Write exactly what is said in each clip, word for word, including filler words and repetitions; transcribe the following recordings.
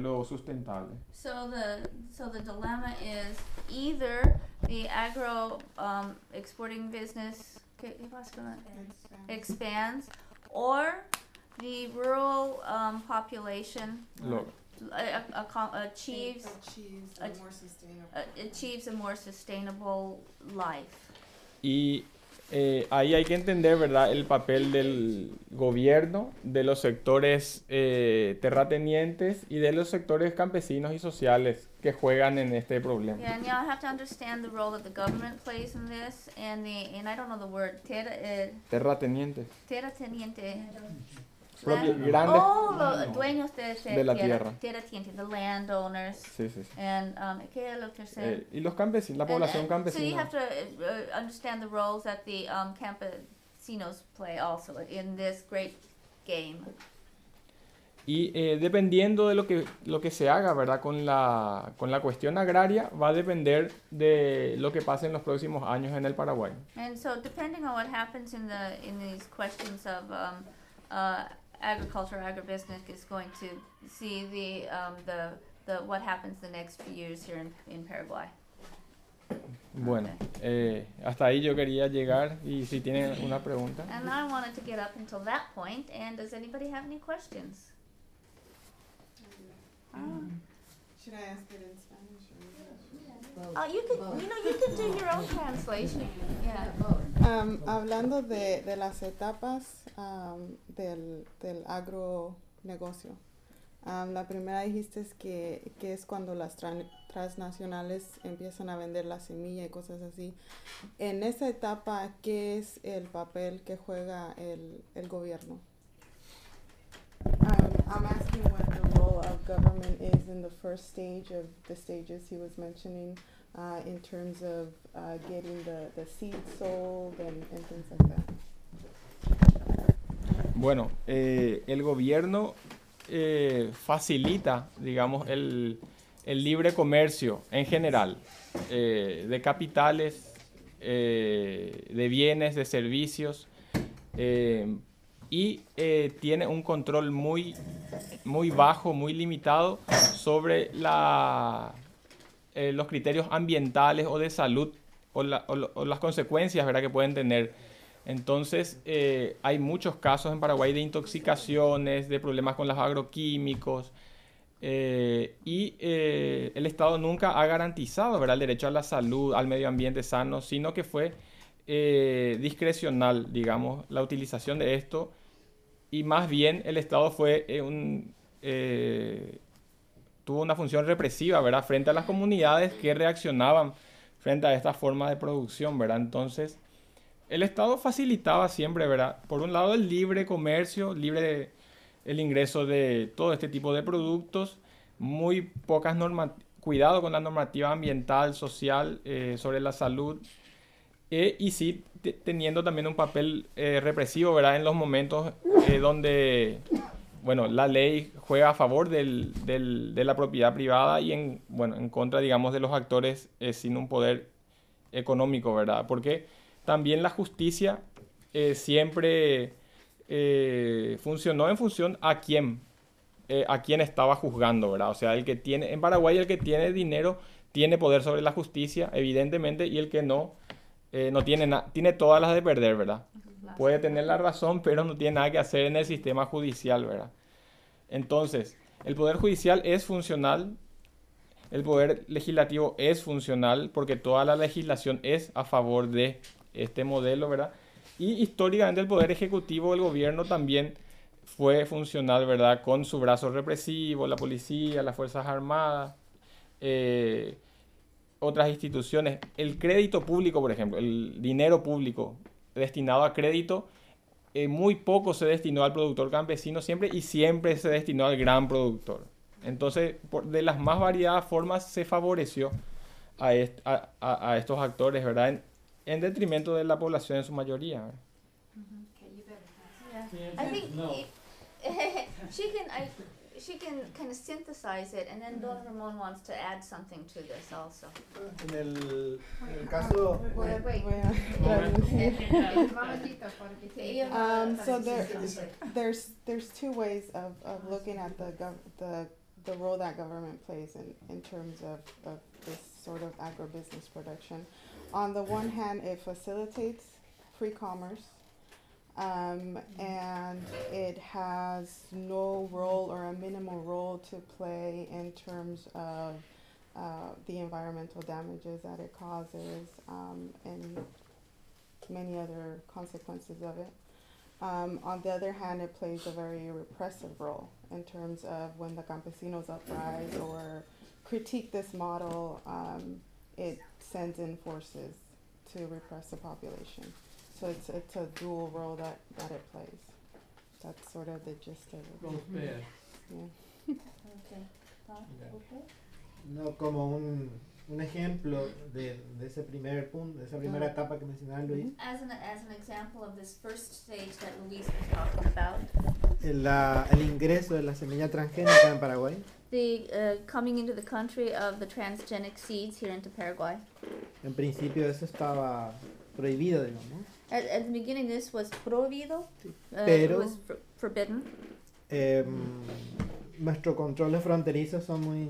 modelo sustentable. So the so the dilemma is either the agro um, exporting business ¿qué, qué pasa con la- expands, or the rural um, population Lo, a, a, a, achieves achieves a, a- more sustainable. a, achieves a more sustainable life. y eh, ahí hay que entender, ¿verdad?, el papel del gobierno, de los sectores eh, terratenientes y de los sectores campesinos y sociales que juegan en este problema. Yeah, and you have to understand the role that the government plays in this, and the and I don't know the word terra, uh, Terratenientes, terrateniente. propios Land- grandes Oh, los dueños de, ese de la tierra. Terrateniente, the landowners. Sí, sí, sí. And um, ¿qué es lo tercero? Eh, y los campesinos, la And- población and So you campesina. have to uh, understand the roles that the um, campesinos play also in this great game. Y eh, dependiendo de lo que, lo que se haga, ¿verdad?, con la, con la cuestión agraria, va a depender de lo que pase en los próximos años en el Paraguay. And so depending on what happens in the in these questions of um, uh, agriculture, agribusiness is going to see the um, the the what happens the next few years here in, in Paraguay. Bueno, eh, hasta ahí yo quería llegar y si tienen una pregunta. And I wanted to get up until that point. And does anybody have any questions? Oh, Should I ask it in Spanish or English? oh you could you know you could do your own translation. Yeah. Um, hablando de, de las etapas um, del, del agronegocio, um, la primera dijiste es que, que es cuando las tran- transnacionales empiezan a vender la semilla y cosas así. En esa etapa, ¿qué es el papel que juega el, el gobierno? Um, I'm asking what the role of government is in the first stage of the stages he was mentioning, uh, in terms of uh, getting the, the seed sold and, and things like that. Bueno, eh, el gobierno eh, facilita, digamos, el, el libre comercio en general, eh, de capitales, eh, de bienes, de servicios, eh, y eh, tiene un control muy, muy bajo, muy limitado sobre la, eh, los criterios ambientales o de salud o, la, o, lo- o las consecuencias, ¿verdad?, que pueden tener. Entonces, eh, hay muchos casos en Paraguay de intoxicaciones, de problemas con los agroquímicos, eh, y eh, el Estado nunca ha garantizado, ¿verdad?, el derecho a la salud, al medio ambiente sano, sino que fue eh, discrecional, digamos, la utilización de esto, y más bien el Estado fue eh, un, eh, tuvo una función represiva, ¿verdad?, frente a las comunidades que reaccionaban frente a esta forma de producción, ¿verdad? Entonces, el Estado facilitaba siempre, ¿verdad?, por un lado el libre comercio, libre el ingreso de todo este tipo de productos, muy pocas normas, cuidado con la normativa ambiental, social, eh, sobre la salud, eh, y sí te- teniendo también un papel eh, represivo, ¿verdad?, en los momentos eh, donde, bueno, la ley juega a favor del, del- de la propiedad privada y en, bueno, en contra, digamos, de los actores eh, sin un poder económico, ¿verdad? Porque también la justicia eh, siempre eh, funcionó en función a quién, eh, a quién estaba juzgando, ¿verdad? O sea, el que tiene, en Paraguay el que tiene dinero tiene poder sobre la justicia, evidentemente, y el que no, eh, no tiene nada, tiene todas las de perder, ¿verdad? Puede tener la razón, pero no tiene nada que hacer en el sistema judicial, ¿verdad? Entonces, el poder judicial es funcional, el poder legislativo es funcional, porque toda la legislación es a favor de este modelo, ¿verdad? Y históricamente el poder ejecutivo, el gobierno también fue funcional, ¿verdad?, con su brazo represivo, la policía, las Fuerzas Armadas, eh, otras instituciones. El crédito público, por ejemplo, el dinero público destinado a crédito, eh, muy poco se destinó al productor campesino siempre y siempre se destinó al gran productor. Entonces, por, de las más variadas formas se favoreció a, est, a, a, a estos actores, ¿verdad?, en, en detrimento de la población en su mayoría, ¿verdad? Yeah. I think she can I she can kind of synthesize it, and then Don Ramon wants to add something to this also. En el, en el caso, Wait, wait. Voy a traducir. Ella- Um, so there, there's there's two ways of, of looking at the gov- the the role that government plays in, in terms of, of this sort of agribusiness production. On the one hand, it facilitates free commerce, um, and it has no role or a minimal role to play in terms of uh, the environmental damages that it causes, um, and many other consequences of it. Um, on the other hand, it plays a very repressive role in terms of when the campesinos uprise or critique this model, um, it sends in forces to repress the population. So it's it's a dual role that, that it plays. That's sort of the gist of it. Prosper. Yeah. Okay. Thought? Okay. No, como un, un ejemplo de, de ese primer punto, de esa primera etapa que mencionaba Luis, As an as an example of this first stage that Luis was talking about, el, la- el ingreso de la semilla transgénica en Paraguay, the uh, coming into the country of the transgenic seeds here into Paraguay. en principio eso estaba prohibido, digamos, ¿no? At, at the beginning, this was prohibido. Uh, Pero- it was for, forbidden. Eh, nuestros controles fronterizos son muy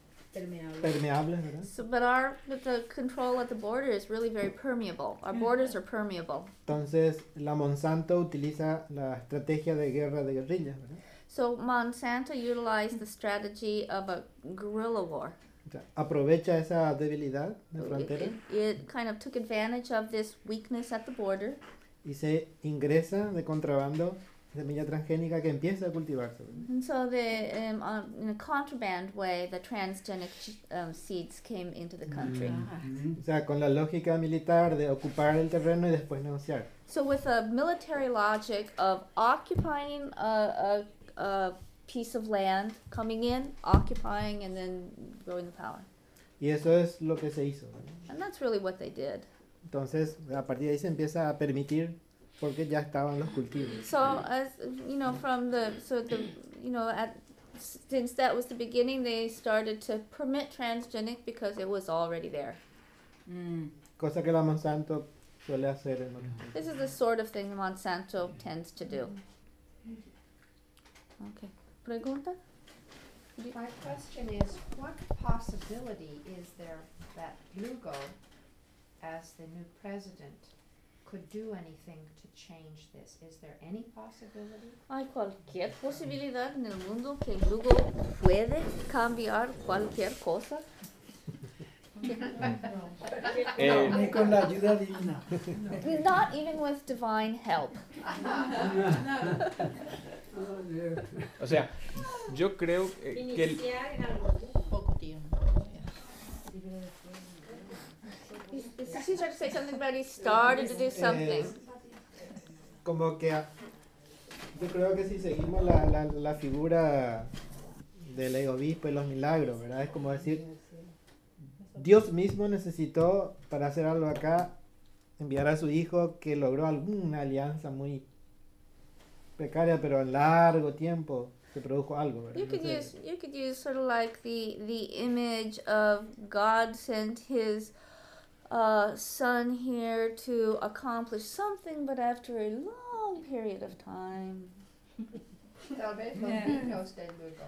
permeables, ¿verdad? So, but our but the control at the border is really very permeable. Our borders are permeable. Entonces, la Monsanto utiliza la estrategia de guerra de guerrillas, ¿verdad? So Monsanto utilized the strategy of a guerrilla war. O sea, aprovecha esa debilidad de It, frontera it, it kind of took advantage of this weakness at the border, y se ingresa de contrabando semilla transgénica que empieza a cultivarse, ¿verdad? and so the um, uh, in a contraband way, the transgenic um, seeds came into the country. O sea, con la lógica militar de ocupar el terreno y después negociar. So with a military logic of occupying a, a, a piece of land, coming in, occupying, and then going to power. Y eso es lo que se hizo, ¿verdad? And that's really what they did. Entonces, a partir de ahí se empieza a permitir porque ya estaban los cultivos. So as you know, from the so the you know at since that was the beginning, they started to permit transgenic because it was already there. Cosa que la Monsanto suele hacer en otros países. This is the sort of thing Monsanto tends to do. Okay. Pregunta? My question is, what possibility is there that Lugo, as the new president, could do anything to change this? Is there any possibility? Hay cualquier posibilidad en el mundo que Lugo puede cambiar cualquier cosa. Eh, Ni con la ayuda divina. Not even with divine help. o sea, yo creo eh, que el- Poco tiempo. She's trying to say something about he started to do something. Es como que a- yo creo que si seguimos la, la, la figura del obispo y los milagros, ¿verdad? Es como decir, Dios mismo necesitó para hacer algo acá enviar a su hijo que logró alguna alianza muy precaria, pero a largo tiempo se produjo algo, ¿verdad? You could Entonces, use you could use sort of like the the image of God sent his uh, son here to accomplish something, but after a long period of time. Tal vez los niños de Lugo.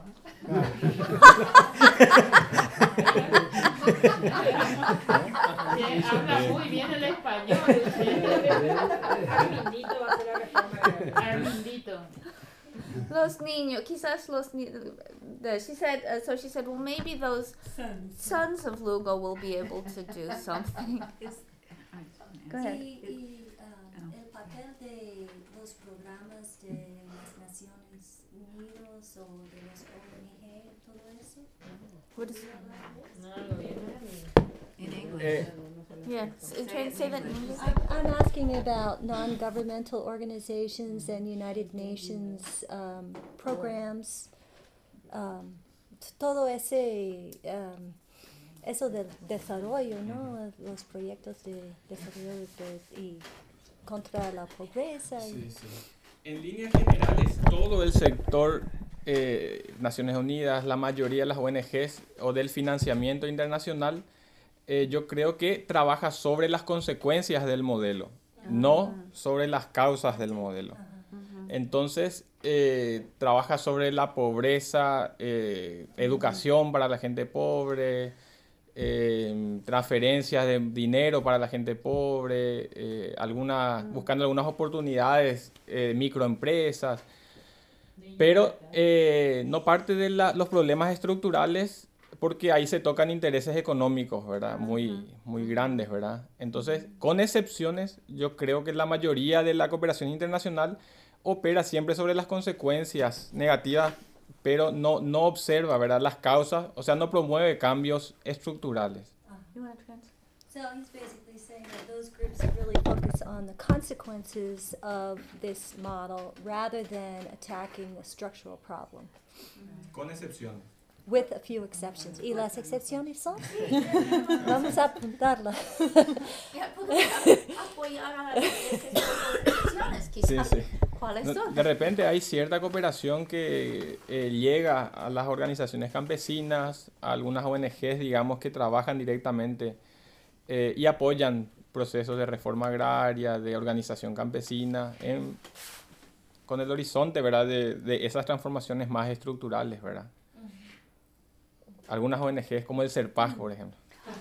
Habla muy bien el español. Armindito va a hacer la reforma. Armindito. Los niños, quizás los niños. She said. Uh, so she said, well, maybe those sons of Lugo will be able to do something. Go ahead. Sí, y ah, el papel de los programas de las Naciones Unidas o de los O N G, todo eso. What is? In English. eh, Yeah. s- Try to say that in English. I'm, I'm asking about non-governmental organizations and United Nations um, programs. Um, t- todo ese um, eso del desarrollo, ¿no? Los proyectos de desarrollo de- y contra la pobreza. y- Sí, sí. En líneas generales, todo el sector eh, Naciones Unidas, la mayoría de las O N Ges o del financiamiento internacional, eh, yo creo que trabaja sobre las consecuencias del modelo, no sobre las causas del modelo. Entonces, eh, trabaja sobre la pobreza, eh, educación para la gente pobre, eh, transferencias de dinero para la gente pobre, eh, alguna, buscando algunas oportunidades, eh, microempresas, pero eh, no parte de la- los problemas estructurales porque ahí se tocan intereses económicos, ¿verdad? Muy, muy grandes, ¿verdad? Entonces, con excepciones, yo creo que la mayoría de la cooperación internacional opera siempre sobre las consecuencias negativas, pero no, no observa, ¿verdad? Las causas, o sea, no promueve cambios estructurales. You wanna translate? So he's basically saying that those Groups really focus on the consequences of this model rather than attacking the structural problem, Con excepciones. with a few exceptions. ¿Y las excepciones son? Vamos a apuntarlas. Ya, podemos apoyar a las excepciones, Sí, quizás. sí. ¿Cuáles No, son? de repente hay cierta cooperación que eh, llega a las organizaciones campesinas, a algunas O N Ges, digamos, que trabajan directamente eh, y apoyan procesos de reforma agraria, de organización campesina, en- con el horizonte, ¿verdad?, de, de esas transformaciones más estructurales, ¿verdad? Algunas O N Ges, como el CERPAG, por ejemplo.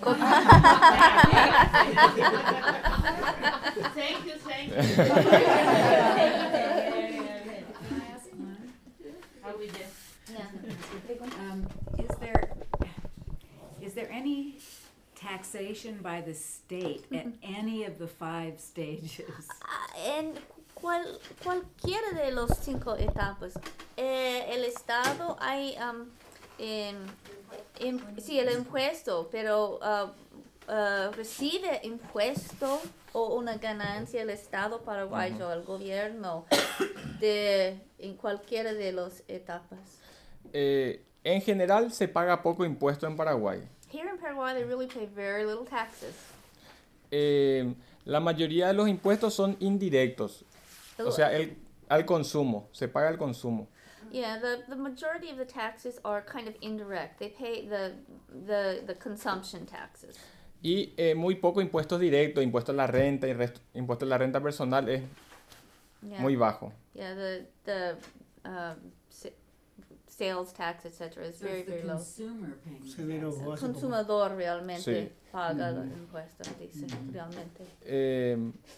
Thank you, thank you. Are we there? Um, is there, is there any taxation by the state at any of the five stages? Ah, En cual, cualquiera de los cinco etapas, eh, el Estado hay, um, em, im- sí, el impuesto, pero uh, uh, recibe impuesto o una ganancia el Estado paraguayo, el gobierno, de, en cualquiera de las etapas. Eh, en general se paga poco impuesto en Paraguay. Here in Paraguay, they really pay very little taxes. Eh, la mayoría de los impuestos son indirectos, o sea, el, al consumo, se paga el consumo. Yeah, the, the majority of the taxes are kind of indirect. They pay the the, the consumption taxes. Y eh, muy poco impuestos directos, impuesto a la renta y resto- impuesto a la renta personal es Yeah. muy bajo. Yeah, the the um, sa- sales tax, et cetera, is So very it's the very low. consumer paying Se ve lo taxes. básico. Consumidor realmente Sí. paga los impuestos, dice realmente. Eh,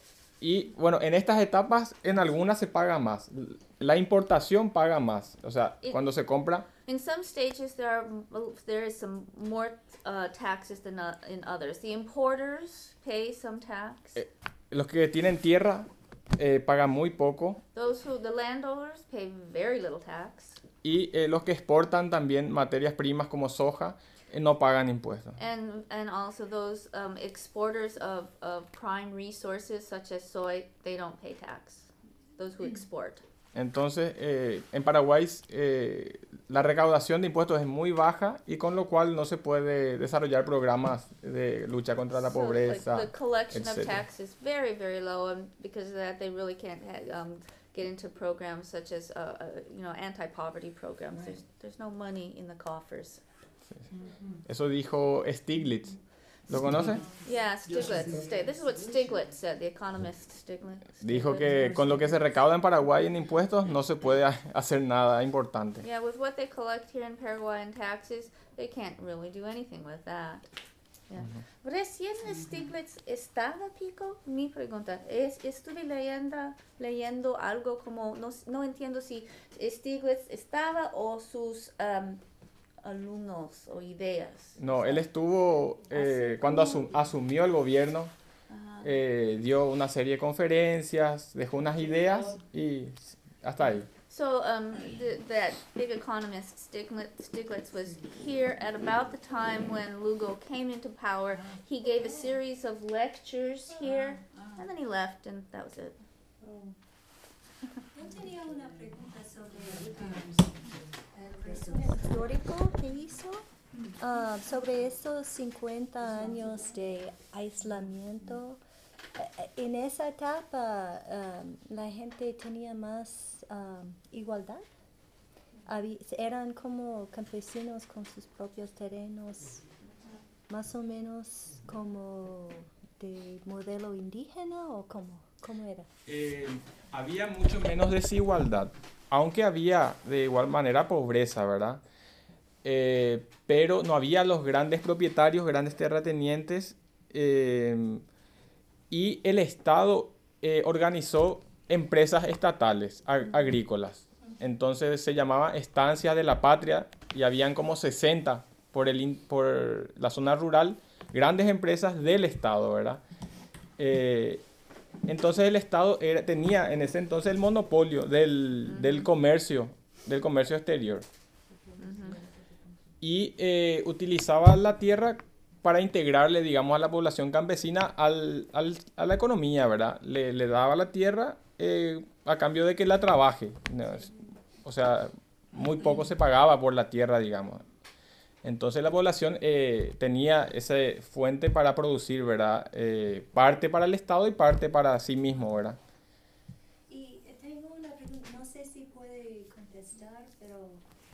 y bueno, en estas etapas, en algunas se paga más. La importación paga más, o sea, It- cuando se compra, In some stages, there are there is some more uh, taxes than uh, in others. The importers pay some tax. Eh. los que tienen tierra eh, pagan muy poco. Those who the landowners pay very little tax. Y eh, los que exportan también materias primas como soja eh, no pagan impuestos. And and also those um, exporters of, of prime resources such as soy, they don't pay tax. Those who export. Entonces, eh, en Paraguay eh, la recaudación de impuestos es muy baja y con lo cual no se puede desarrollar programas de lucha contra la So, like, pobreza. the collection of etcétera. tax is very very low, and because of that, they really can't ha- um, get into programs such as uh, uh, you know anti-poverty programs. Right. There's there's no money in the coffers. Eso dijo Stiglitz. ¿Lo conoce? Yeah, Stiglitz. Sti- this is what Stiglitz said. The economist Stiglitz. Dijo Stiglitz. que con lo que se recauda en Paraguay en impuestos no se puede ha- hacer nada importante. Yeah, with what they collect here in Paraguay in taxes, they can't really do anything with that. Yeah. Recién Stiglitz estaba, Pico, mi pregunta es, estuve leyendo, leyendo algo como, no, no entiendo si Stiglitz estaba o sus um, alumnos o ideas. No, él estuvo, eh, Así cuando como- asum- asumió el gobierno, Ajá. eh, dio una serie de conferencias, dejó unas ideas y hasta ahí. So um, the, that big economist Stiglitz, Stiglitz was here at about the time when Lugo came into power. He gave a series of lectures here, and then he left, and that was it. Yo tenía una pregunta sobre um, el resumen. Histórico que hizo ah, sobre esos cincuenta años de aislamiento. Eh, En esa etapa um, la gente tenía más um, igualdad. Habí- eran como campesinos con sus propios terrenos, más o menos como de modelo indígena o como. ¿Cómo era? Eh, había mucho menos desigualdad, aunque había de igual manera pobreza, ¿verdad? Eh, pero no había los grandes propietarios, grandes terratenientes, eh, y el Estado eh, organizó empresas estatales ag- agrícolas. Entonces se llamaba Estancias de la Patria y habían como sesenta por, el in- por la zona rural, grandes empresas del Estado, ¿verdad? Eh, entonces el Estado era- tenía en ese entonces el monopolio del, del comercio, del comercio exterior. Y eh, utilizaba la tierra para integrarle, digamos, a la población campesina al, al- a la economía, ¿verdad? Le, le daba la tierra eh, a cambio de que la trabaje, ¿no? Es- O sea, muy poco se pagaba por la tierra, digamos. Entonces la población eh, tenía esa fuente para producir, ¿verdad? Eh, parte para el Estado y parte para sí mismo, ¿verdad? Y eh, tengo una pregunta, no sé si puede contestar, pero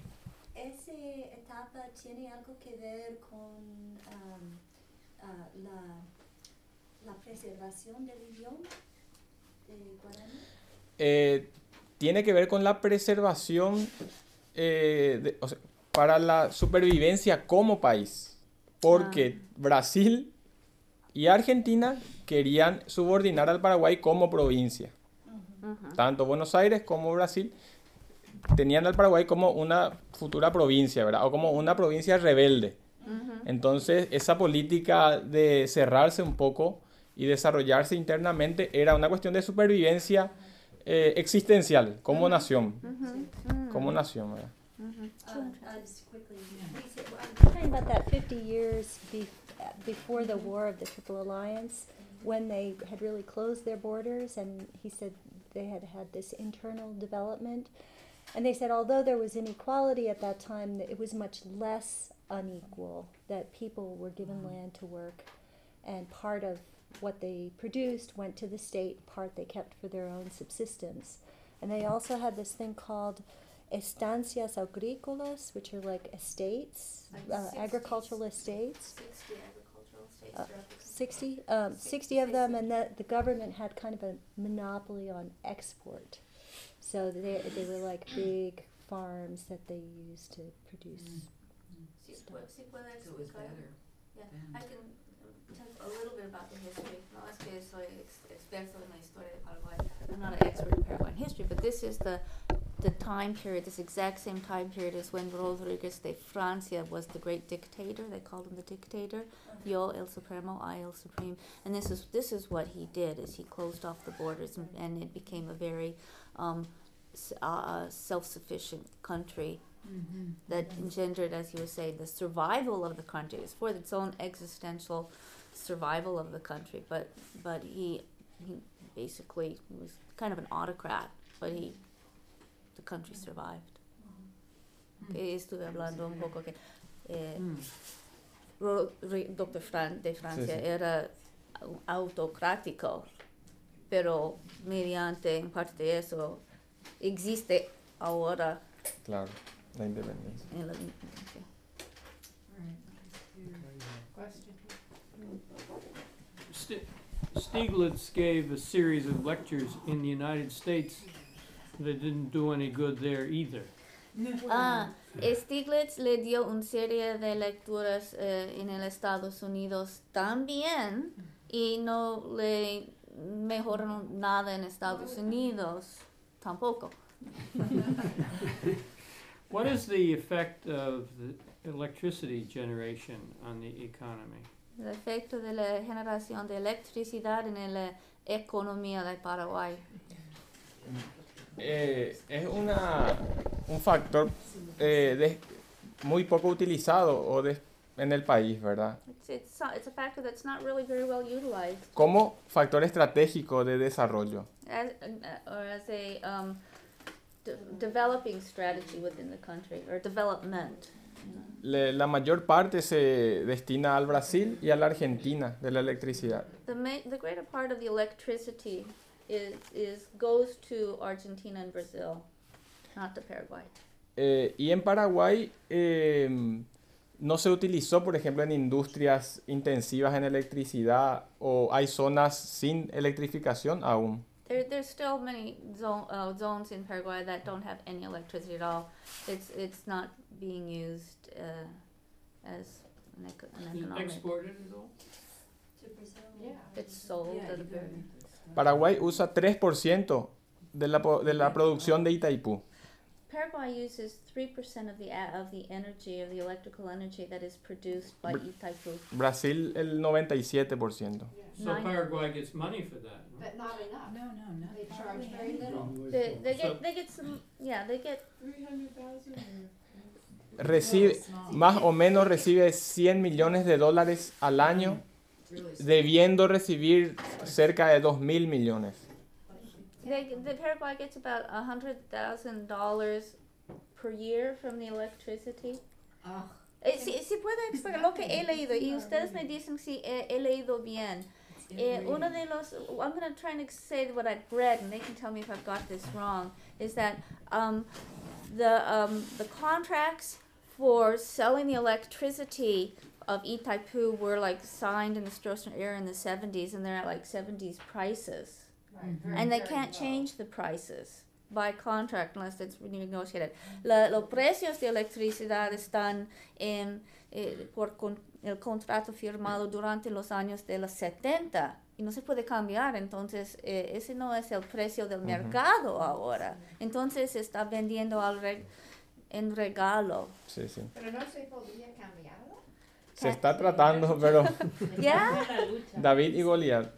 ¿esa etapa tiene algo que ver con am, ah, la, la preservación del idioma de guaraní? Eh, tiene que ver con la preservación, eh, de- o sea, para la supervivencia como país, porque Brasil y Argentina querían subordinar al Paraguay como provincia. Tanto Buenos Aires como Brasil tenían al Paraguay como una futura provincia, ¿verdad? O como una provincia rebelde. Entonces, esa política de cerrarse un poco y desarrollarse internamente era una cuestión de supervivencia eh, existencial como nación. Como nación, ¿verdad? Uh, uh, just quickly, please, Talking about that fifty years bef- before the War of the Triple Alliance, when they had really closed their borders, and he said they had had this internal development. And they said although there was inequality at that time, that it was much less unequal, that people were given land to work, and part of what they produced went to the state, part they kept for their own subsistence. And they also had this thing called estancias agrícolas, which are like estates, Like uh, sixty agricultural estates. sixty agricultural states Uh, throughout the sixty, um, sixty of them, and that the government had kind of a monopoly on export. So they they were like big farms that they used to produce. Sí, pu- sí puede So it was explicar. better. Yeah, then. I can tell a little bit about the history. No es que soy ex- experto en la historia de Paraguay. I'm not an expert in Paraguayan history, but this is the the time period, this exact same time period as when Rodriguez de Francia was the great dictator. They called him the dictator. Yo el Supremo, I el Supreme. And this is this is what he did: is he closed off the borders, and, and it became a very um, s- uh, self-sufficient country Mm-hmm. that engendered, as you were saying, the survival of the country. It's for its own existential survival of the country. But but he he basically was kind of an autocrat, but he the country survived. Que estuve hablando un poco que eh, Mm. Ro- Ri- doctor Fran de Francia Sí, sí. era au- autocrático, pero mediante en parte de eso existe ahora Claro, la independencia. en la, Question? Sti- Stieglitz gave a series of lectures in the United States that didn't do any good there either. Ah, Stieglitz le dio una serie de lecturas eh, en el Estados Unidos también y no le mejoró nada en Estados Unidos tampoco. What is the effect of the electricity generation on the economy? El efecto de la generación de electricidad en la economía de Paraguay. Eh, es una, un factor eh, de- muy poco utilizado o de- en el país, ¿verdad? It's, it's, so- it's a factor that's not really very well utilized Como factor estratégico de desarrollo. as, uh, or as a um, de- developing strategy within the country, or development. Le- la mayor parte se destina al Brasil y a la Argentina de la electricidad. The, ma- the greater part of the electricity is, is goes to Argentina and Brazil, not to Paraguay. Eh, y en Paraguay, eh, no se utilizó, por ejemplo, en industrias intensivas en electricidad o hay zonas sin electrificación aún. There, there's still many zone, uh, zones in Paraguay that don't have any electricity at all. It's it's not being used uh, as an, eco- an You economic. exported it all? To Brazil. It's sold Yeah, at a you very. can- Paraguay usa tres por ciento de la, po- de la producción de Itaipú. Paraguay uses three percent of the a- of the energy of the electrical energy that is produced by Br- Itaipu. Brasil el noventa y siete por ciento. So Nine. Paraguay gets money for that, no? But not enough. No, no, not They charge hardly very any. little. They, they So- get they get some yeah they get Recibe, Small. más o menos recibe cien millones de dólares al año, It's really small. debiendo recibir cerca de dos mil millones. they, the Paraguay gets about a hundred thousand dollars per year from the electricity. Ugh. Eh, si, si puedo explicar lo que he leído y ustedes me dicen si he, he leído bien. It's Eh, inbreeding. uno de los, I'm going to try and say what I've read, and they can tell me if I've got this wrong, is that um, the, um, the contracts for selling the electricity of Itaipu were like signed in the Stroessner era in the seventies, and they're at like seventies prices. Right, very, And they very can't low. change the prices by contract unless it's renegotiated. La, los precios de electricidad están en, eh, por con, el contrato firmado durante los años de los setenta y no se puede cambiar. Entonces, eh, ese no es el precio del Ujú. mercado ahora. Entonces, se está vendiendo al re- en regalo. Sí, sí. Pero no se podría cambiarlo. Se está tratando, pero ¿Ya? La lucha. David y Goliat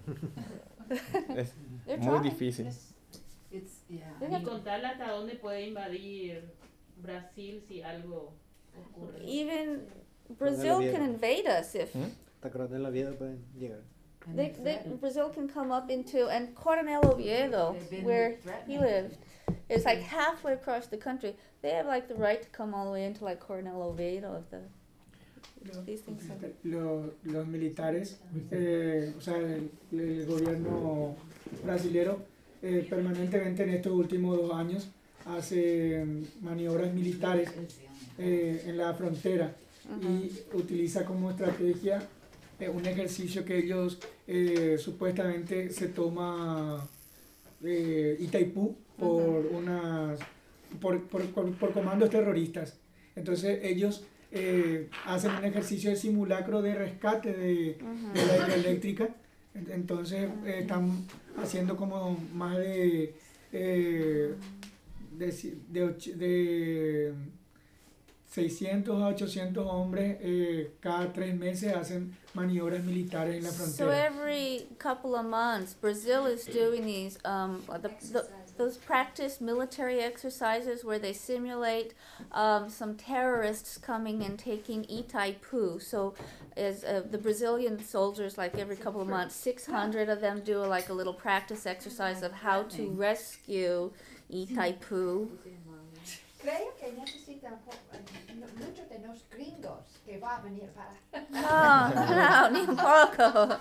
es They're muy trying. difícil. It's, yeah. They're Y not- contarle hasta dónde puede invadir Brasil si algo ocurre. Even Brazil can invade us if ¿Mm? Hasta Coronel Oviedo pueden llegar. And They, they've they, threatened. Brazil can come up into, and Coronel Oviedo, They've been where he threatening. lived, is like halfway across the country. They have like the right to come all the way into like Coronel Oviedo if the, these things happen. Lo- los militares, eh, o sea, el, el gobierno brasilero eh, permanentemente en estos últimos dos años hace mm, maniobras militares eh, en la frontera y utiliza como estrategia eh, un ejercicio que ellos eh, supuestamente se toma eh, Itaipú por unas por, por, por, por comandos terroristas. Entonces ellos eh, hacen un ejercicio de simulacro de rescate de, de la hidroeléctrica. En- Entonces eh, están haciendo como más de eh, de, ci- de, och- de seiscientos a ochocientos hombres eh, cada tres meses hacen maniobras militares en la So frontera. every couple of months, Brazil is doing these, um, the, the, those practice military exercises where they simulate um, some terrorists coming and taking Itaipu. So as uh, the Brazilian soldiers, like every couple of months, six hundred of them do like a little practice exercise of how to rescue Itaipu. Creo que necesitan po- mu- muchos de los gringos que va a venir para. No, no, ni un poco.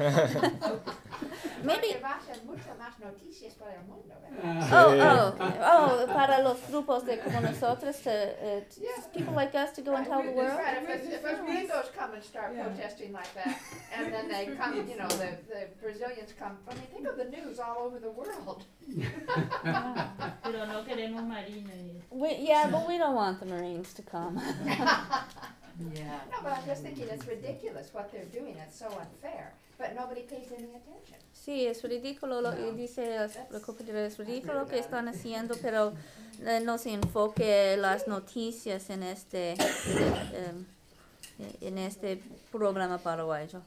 Maybe. Porque va a ser mucho más noticias para el mundo, ¿verdad? Oh, oh, oh, para los grupos de como nosotros, to, uh, t- Yeah. people like us to go and tell the world. Right, if, if if gringos come and start protesting like that, and then they come, you know, the, the Brazilians come, I mean, think of the news all over the world. Pero no queremos marina y eso. We, yeah, but we don't want the Marines to come. Yeah. No, but I'm just thinking it's ridiculous what they're doing, it's so unfair, but nobody pays any attention. Sí, es ridículo lo que dice las- la compañera, es ridículo lo que están haciendo, pero eh, no se enfoque las noticias en este, eh, eh, en este programa paraguayo.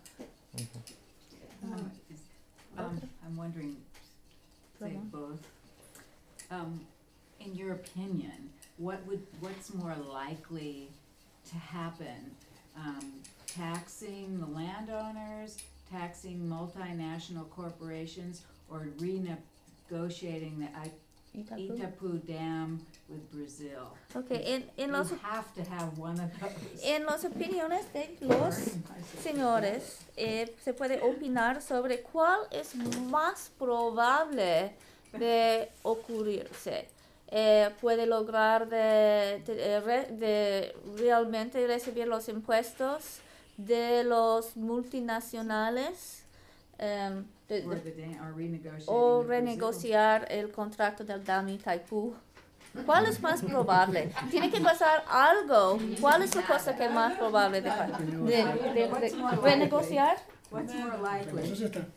Um, is- um, I'm wondering, say Ramon? both, um, in your opinion, what would, what's more likely to happen? Um, taxing the landowners, taxing multinational corporations, or renegotiating the I- Itapu Dam with Brazil? Okay, en, en You los have to have one of those. En las opiniones de los señores, eh, se puede opinar sobre cuál es más probable de ocurrirse. eh, puede lograr de, de, re- de realmente recibir los impuestos de los multinacionales em, de- de- Or the da- or renegotiating o with Brazil. renegociar el contrato del Dam Itaipú. ¿Cuál es más probable? Tiene que pasar algo. ¿Cuál es la cosa que es más probable de, de, de- de renegociar? What's more likely? Eso sí está.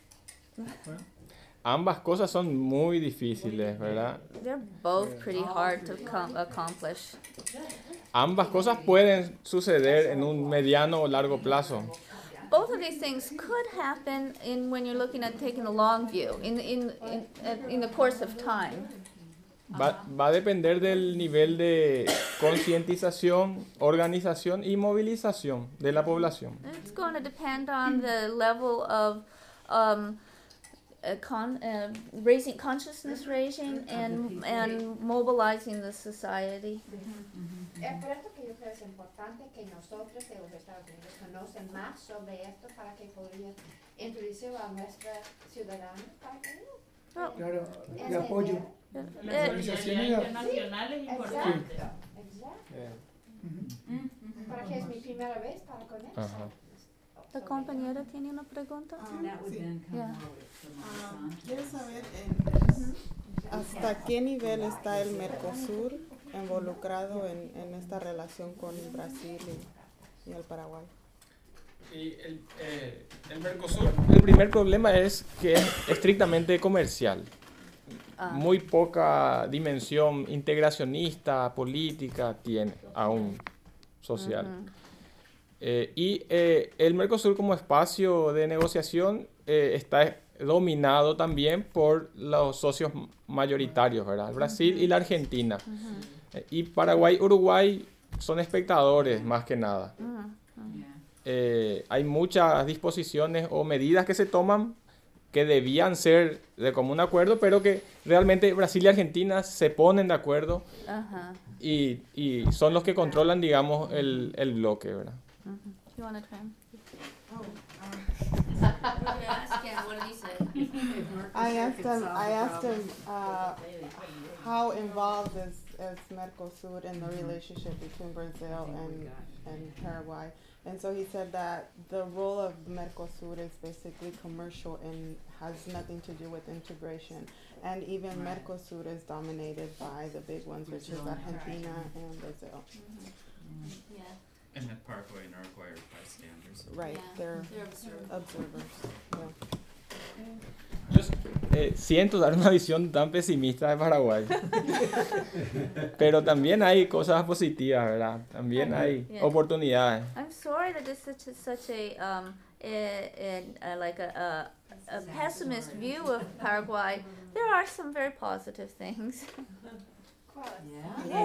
Ambas cosas son muy difíciles, ¿verdad? They're both pretty hard to com- accomplish. Ambas cosas pueden suceder en un mediano o largo plazo. Both of these things could happen in when you're looking at taking a long view, in in in, uh, in the course of time. Va, va a depender del nivel de concientización, organización y movilización de la población. It's going to depend on the level of um, uh, con- uh, raising consciousness raising and and mobilizing the society. Es por esto que yo creo que es importante que nosotros de los Estados Unidos conocen más sobre esto para que podamos introducirlo a nuestra ciudadana para que Oh, Claro, de apoyo. uh, La solidaridad internacional es importante. exacto, exacto, Ujú. para que es mi primera vez para con eso. Ajá. ¿La compañera tiene una pregunta? Ah, That would sí. then come Yeah. forward from Ah, our son. quiero saber en- hasta qué nivel está el Mercosur involucrado en, en esta relación con Brasil y, y el Paraguay. Y el, eh, el Mercosur, el primer problema es que es estrictamente comercial. Ah. Muy poca dimensión integracionista, política tiene aún social. Ujú. Eh, y eh, el Mercosur como espacio de negociación eh, está dominado también por los socios mayoritarios, ¿verdad? Brasil y la Argentina. Eh, y Paraguay, Uruguay son espectadores más que nada. Ujú. Yeah. Eh, hay muchas disposiciones o medidas que se toman que debían ser de común acuerdo, pero que realmente Brasil y Argentina se ponen de acuerdo Ajá. y, y son los que controlan, digamos, el, el bloque, ¿verdad? Mhm. You want to try? Oh, What did he say? I asked him, I asked him uh, how involved is, is Mercosur in the relationship between Brazil and, and Paraguay. And so he said that the role of Mercosur is basically commercial and has nothing to do with integration. And even Right. Mercosur is dominated by the big ones, which is Brazil and Argentina and Brazil. Yeah. And that Paraguay and Uruguay are bystanders. Right, Yeah, they're they're observers. observers. Yeah. Yo eh, siento dar una visión tan pesimista de Paraguay. Pero también hay cosas positivas, ¿verdad? También hay Yeah. oportunidades. I'm sorry that it's such a, such a um a, a, a, like a, a a pessimist view of Paraguay. There are some very positive things. Yeah.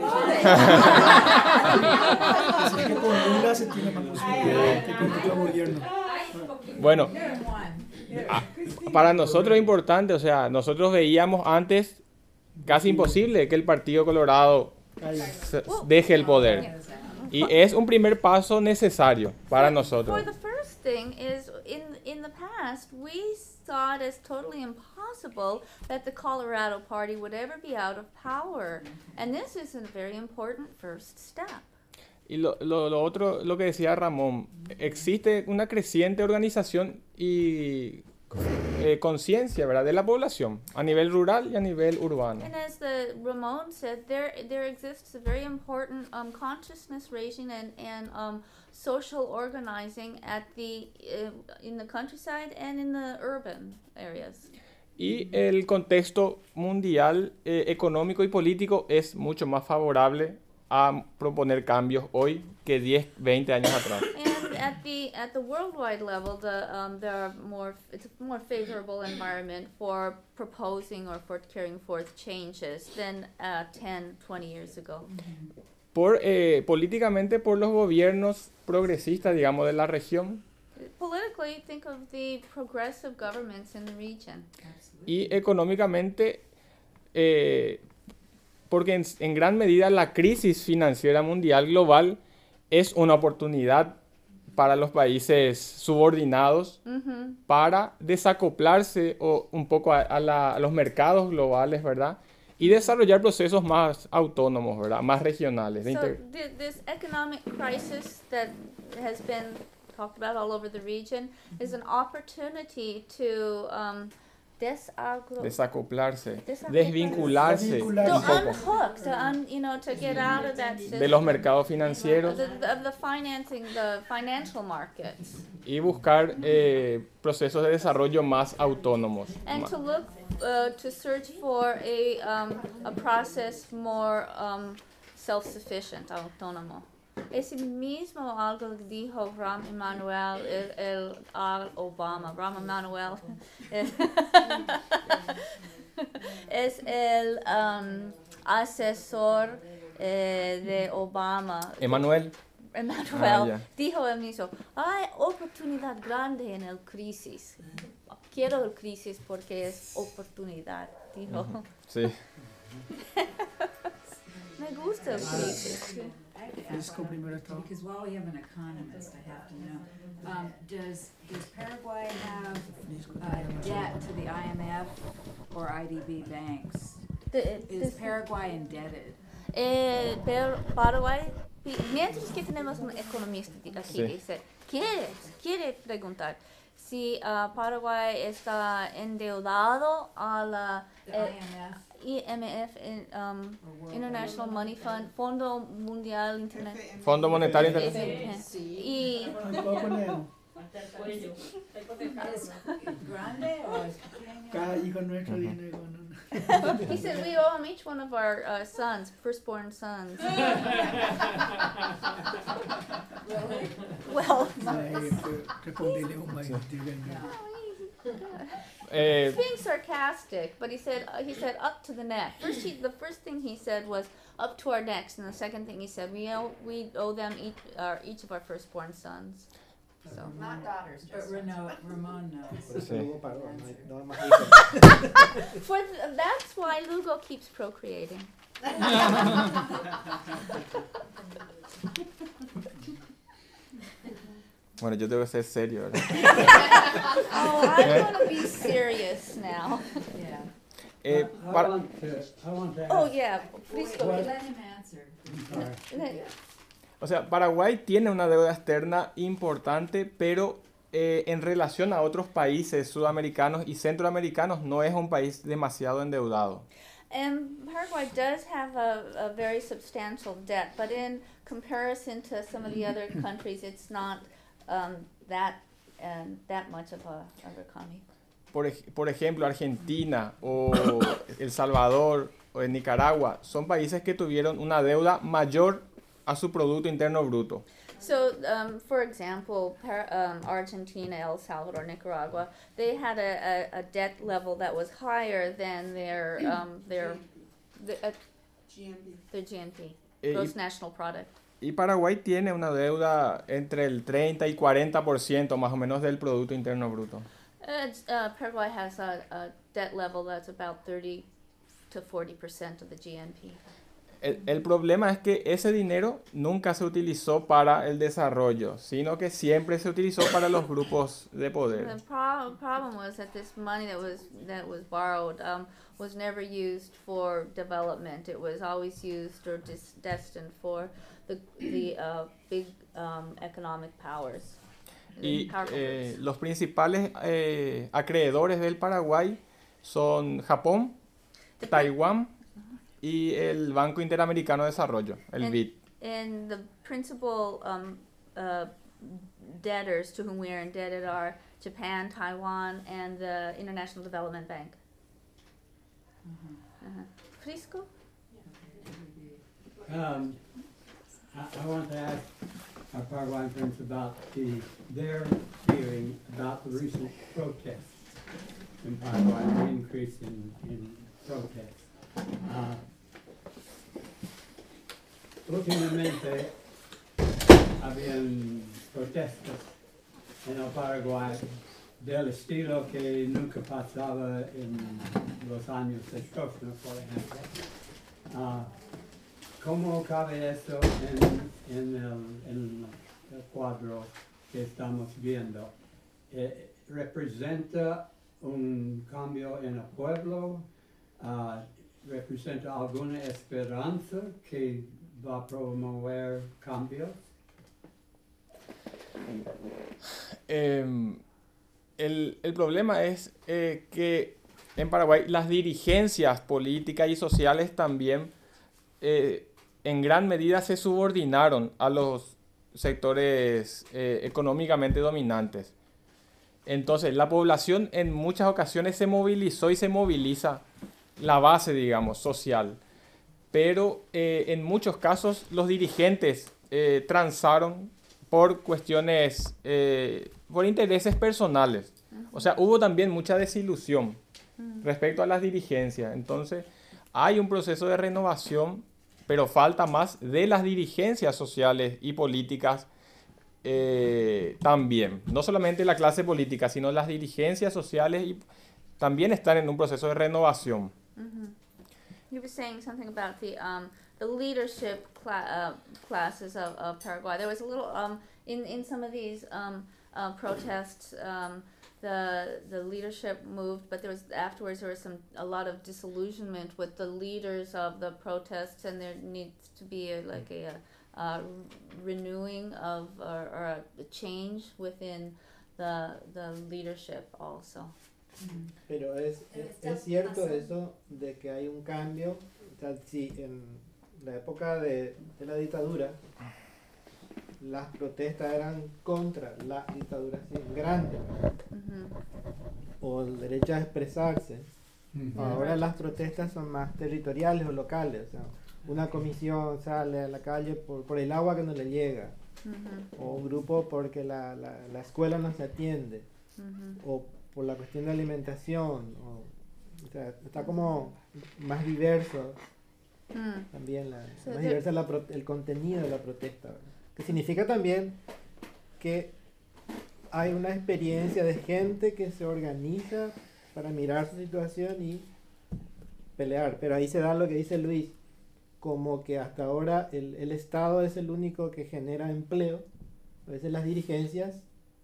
Así que con Lula se tiene más posibilidades que con otro gobierno. Bueno, ah, para nosotros es importante, o sea, nosotros veíamos antes casi imposible que el Partido Colorado Ahí. se- deje el poder. Y es un primer paso necesario para nosotros. For the first thing is in in the past we saw it as totally impossible that the Colorado Party would ever be out of power, and this is a very important first step. Y lo, lo, lo otro, lo que decía Ramón, existe una creciente organización y eh, conciencia, ¿verdad?, de la población a nivel rural y a nivel urbano. And as the Ramon said, there there exists a very important um, consciousness raising and and um, social organizing at the uh, in the countryside and in the urban areas. Y el contexto mundial, eh, económico y político es mucho más favorable a proponer cambios hoy que diez, veinte años atrás. And at the at the worldwide level, the um, there are more it's a more favorable environment for proposing or for carrying forth changes than uh, ten, twenty years ago. Por, eh, políticamente por los gobiernos progresistas, digamos, de la región Politically, think of the progressive governments in the region. y económicamente eh, porque en, en gran medida la crisis financiera mundial global es una oportunidad para los países subordinados Mm-hmm. para desacoplarse o un poco a, a la- a los mercados globales, ¿verdad? y desarrollar procesos más autónomos, ¿verdad? Más regionales. De So inter- thi- this economic crisis that has been talked about all over the region is an opportunity to um, desagro- desacoplarse, Desacoplarse. desvincularse to un poco unhook, to un, you know, to get out of that system. de los mercados financieros The, the, of the financing, the financial markets, y buscar eh, procesos de desarrollo más autónomos. and Ma- to look, uh, to search for a um, a process more um, self-sufficient, autónomo. Es mismo algo que dijo Rahm Emanuel, el, el al Obama. Rahm Emanuel es, es el um, asesor eh, de Obama. Emanuel, Emanuel Ah, ya. dijo él mismo, hay oportunidad grande en el crisis. Quiero el crisis porque es oportunidad, dijo. sí. Me gusta el crisis. I have to ask, um, because while we have an economist, I have to know, um, does, does Paraguay have, uh, debt to the I M F or I D B banks? The- Is this- Paraguay indebted? Eh, pero Paraguay, pi- mientras que tenemos un economista di- aquí Sí. dice, quiere, quiere preguntar si ah, Paraguay está endeudado a la The eh, I M F? I M F, in, um, Or World International Money Fund, Fondo Mundial Internacional. Fondo Monetario F Internacional. M F. Y Tampoco Leo. Hasta el cuello. Está hipotecado. ¿Es grande o es pequeño? Cada hijo nuestro viene con un... he said we owe him each one of our uh, sons, firstborn sons. Really? Well, Responderle un maestro. Eh, he's being sarcastic, but he said uh, he said up to the neck. First, he, the first thing he said was up to our necks, and the second thing he said we owe we owe them each our each of our firstborn sons. So Not daughters, But just Reno, Ramon knows. Por eso Sí. Lugo paró, no hay- no hay más hijos. for th- that's why Lugo keeps procreating. bueno, yo debo ser serio, ¿verdad? Oh, I want to be serious now. Yeah. Eh, I para- want to, I want to Oh ask, yeah, please go. Let him answer. Let- O sea, Paraguay tiene una deuda externa importante, pero eh, en relación a otros países sudamericanos y centroamericanos no es un país demasiado endeudado. And Paraguay does have a, a very substantial debt, but in comparison to some of the other countries, it's not um, that um, that much of a, of a economy. Por, ej- por ejemplo, Argentina o El Salvador o en Nicaragua son países que tuvieron una deuda mayor a su Producto Interno Bruto. So, um, for example, Par- um, Argentina, El Salvador, Nicaragua, they had a, a, a debt level that was higher than their um, their the, uh, G M B. their G N P, Eh, gross national product. y, y Paraguay tiene una deuda entre el treinta y cuarenta por ciento más o menos del Producto Interno Bruto. Uh, it's, uh, Paraguay has a, a debt level that's about thirty to forty percent of the G N P. El, el problema es que ese dinero nunca se utilizó para el desarrollo, sino que siempre se utilizó para los grupos de poder. The pro- problem was that this money that was that was borrowed um, was never used for development. It was always used or dis- destined for the the uh, big um, economic powers. the Y powerful eh, groups. los principales eh, acreedores del Paraguay son Japón, The- Taiwán y el Banco Interamericano de Desarrollo, el And- B I D. And the principal um, uh, debtors to whom we are indebted are Japan, Taiwan, and the International Development Bank. Uh-huh. Frisco? um, I, I want to ask our Paraguayan friends about the, their feeling about the recent protests in Paraguay, the increase in, in protests. Uh, Últimamente habían protestas en el Paraguay del estilo que nunca pasaba en los años de Stroessner, por ejemplo. Ah, ¿Cómo cabe eso en, en, el, en el cuadro que estamos viendo? Eh, ¿Representa un cambio en el pueblo? Ah, representa alguna esperanza que va a promover cambios? Eh, el, el problema es eh, que en Paraguay las dirigencias políticas y sociales también eh, en gran medida se subordinaron a los sectores eh, económicamente dominantes. Entonces la población en muchas ocasiones se movilizó y se moviliza la base, digamos, social. Pero eh, en muchos casos los dirigentes eh, transaron por cuestiones, eh, por intereses personales. O sea, hubo también mucha desilusión respecto a las dirigencias. Entonces, hay un proceso de renovación, pero falta más de las dirigencias sociales y políticas eh, también. No solamente la clase política, sino las dirigencias sociales y también están en un proceso de renovación. Mm-hmm. You were saying something about the um, the leadership cla- uh, classes of, of Paraguay. There was a little um, in in some of these um, uh, protests. Um, the the leadership moved, but there was afterwards there was some a lot of disillusionment with the leaders of the protests, and there needs to be a, like a, a, a renewing of or, or a change within the the leadership also. Pero es, es, es cierto eso de que hay un cambio. O sea, si en la época de, de la dictadura las protestas eran contra la dictadura así, grande, uh-huh. o el derecho a expresarse, uh-huh. ahora las protestas son más territoriales o locales. O sea, una comisión sale a la calle por, por el agua que no le llega, uh-huh. o un grupo porque la, la, la escuela no se atiende, uh-huh. o por la cuestión de alimentación, o, o sea, está como más diverso mm. también, la, so más diverso la pro, el contenido de la protesta, ¿verdad? Que significa también que hay una experiencia de gente que se organiza para mirar su situación y pelear, pero ahí se da lo que dice Luis, como que hasta ahora el, el Estado es el único que genera empleo, a veces las dirigencias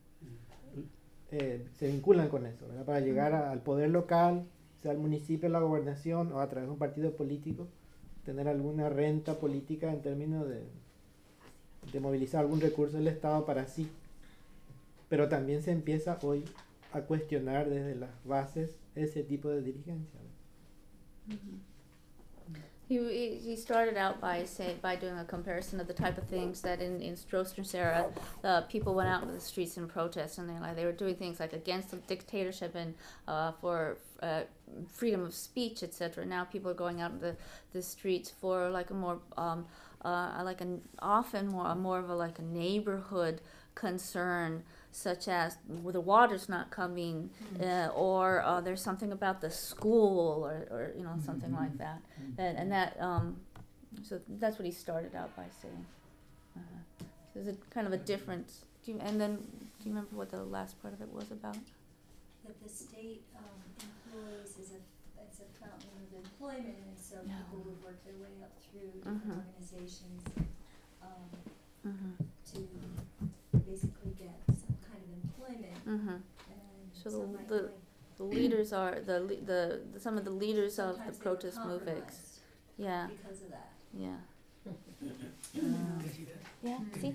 Eh, se vinculan con eso, ¿verdad? Para llegar a, al poder local, sea el municipio, la gobernación o a través de un partido político, tener alguna renta política en términos de, de movilizar algún recurso del Estado para sí. Pero también se empieza hoy a cuestionar desde las bases ese tipo de dirigencia. Mm-hmm. He, he started out by say, by doing a comparison of the type of things that in, in Stroessner's era, uh, people went out into the streets and protest, and they like they were doing things like against the dictatorship and uh, for uh, freedom of speech, et cetera. Now people are going out into the, the streets for like a more um, uh, like an often more more of a like a neighborhood concern, such as well, the water's not coming, mm-hmm. uh, or uh, there's something about the school, or, or you know something mm-hmm. like that, mm-hmm. and, and that um, so that's what he started out by saying. Uh-huh. So there's a kind of a difference. Do you, and then do you remember what the last part of it was about? That the state um, employs as a as a fountain of employment, and so no. people would work their way up through different mm-hmm. organizations um, mm-hmm. to basically get some kind of employment. Mm-hmm. And so the, the, the leaders are the, the the some of the leaders of the protest movements. Yeah. Because of that. Yeah. Uh, yeah. Sí.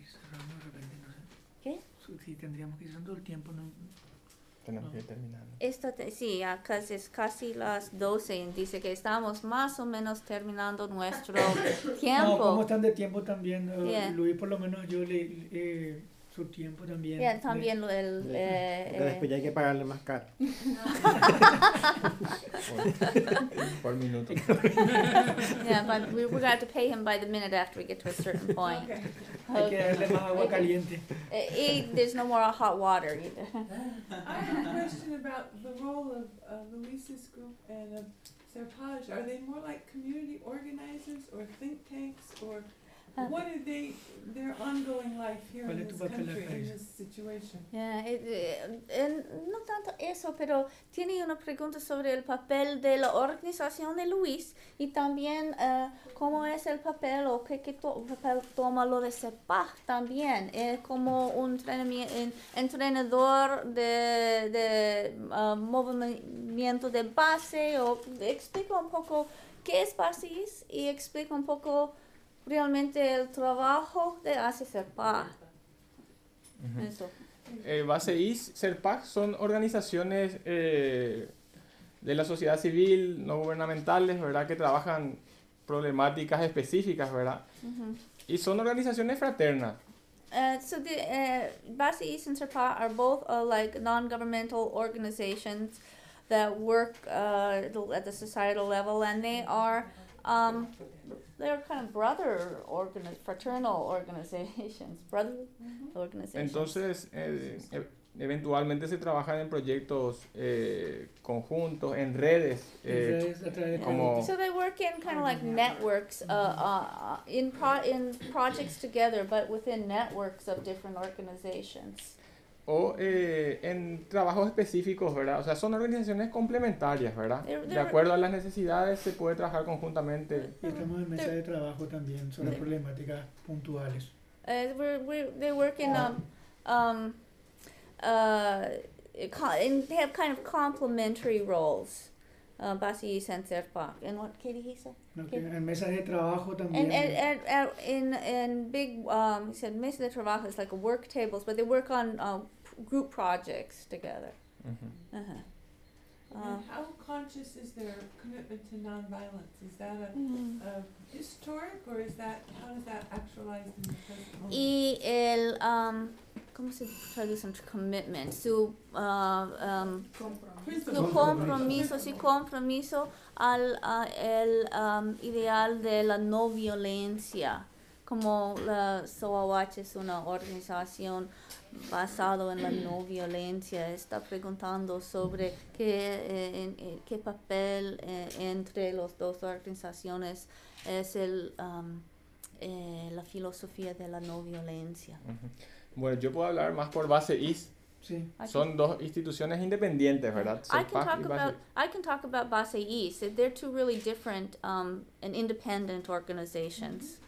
¿Qué? Sí, tendríamos que ir usando el tiempo, no. Tenemos que ir terminando. Esto te, sí, acá es casi las doce y dice que estamos más o menos terminando nuestro tiempo. No, ¿cómo están de tiempo también? Uh, yeah. Luis, por lo menos yo le... Eh, su tiempo también. Yeah, también lo el... Sí. Eh, Porque después ya hay que pagarle más caro. por, por minuto. Yeah, but we, we're going to pay him by the minute after we get to a certain point. Okay. Hay que darle más agua caliente. Uh, there's no more hot water either. I have a question about the role of uh, Luis's group and of Serpage. Are they more like community organizers or think tanks, or what is they, their ongoing life here ¿Cuál in es tu this papel country, acá, in Isa? this situation? Yeah, it- eh, eh, no tanto eso, pero tiene una pregunta sobre el papel de la organización de Luis y también eh, cómo es el papel o qué, qué to- papel toma lo de CEPAC también. Es como un entrenami- en- entrenador de, de ah, movimiento de base o explica un poco qué es Basis y explica un poco realmente el trabajo de hace CEPAC. Eso. Eh, Base I S, CERPAC son organizaciones eh, de la sociedad civil, no gubernamentales, ¿verdad? Que trabajan problemáticas específicas, ¿verdad? Ujú. Y son organizaciones fraternas. Uh, so the uh, Basi East and Serpa are both uh, like non-governmental organizations that work uh, at the societal level, and they are um, they're kind of brother organi- fraternal organizations, brotherly organizations. Entonces, eh, e- eventualmente se trabajan en proyectos eh, conjuntos, en redes, eh, redes, a través de como So they work in kind of like networks, uh, uh, in pro- in projects together, but within networks of different organizations. o eh, en trabajos específicos, ¿verdad? O sea, son organizaciones complementarias, ¿verdad? They're- De they're- acuerdo a las necesidades se puede trabajar conjuntamente. Y estamos en mesa de trabajo también sobre problemáticas puntuales. Uh, we're, we're, they work in um, um, uh, co- and they have kind of complementary roles. Uh, Basi and Serpa. And what Katie he said? ¿No? Que en mesas de trabajo And, también. and, and, and in in big um, he said mesa de trabajo is like work tables, but they work on uh, group projects together. Ujú. Uh-huh. Uh, And how conscious is their commitment to nonviolence? Is that a, Mm. a historic, or is that, how does that actualize in the present moment? Y el um, ¿cómo se traduce entre commitment? Su uh, um, su compromiso, su compromiso al a el um, ideal de la no violencia. Como la S O A W A C es una organización basada en la no violencia, está preguntando sobre qué, eh, en- eh, qué papel eh, entre las dos organizaciones es el, um, eh, la filosofía de la no violencia. Ujú. Bueno, yo puedo hablar más por Base I S. Sí. Son dos instituciones independientes, ¿verdad? I can CEPAC talk y Base about I can talk about Base East. They're two really different um, and independent organizations.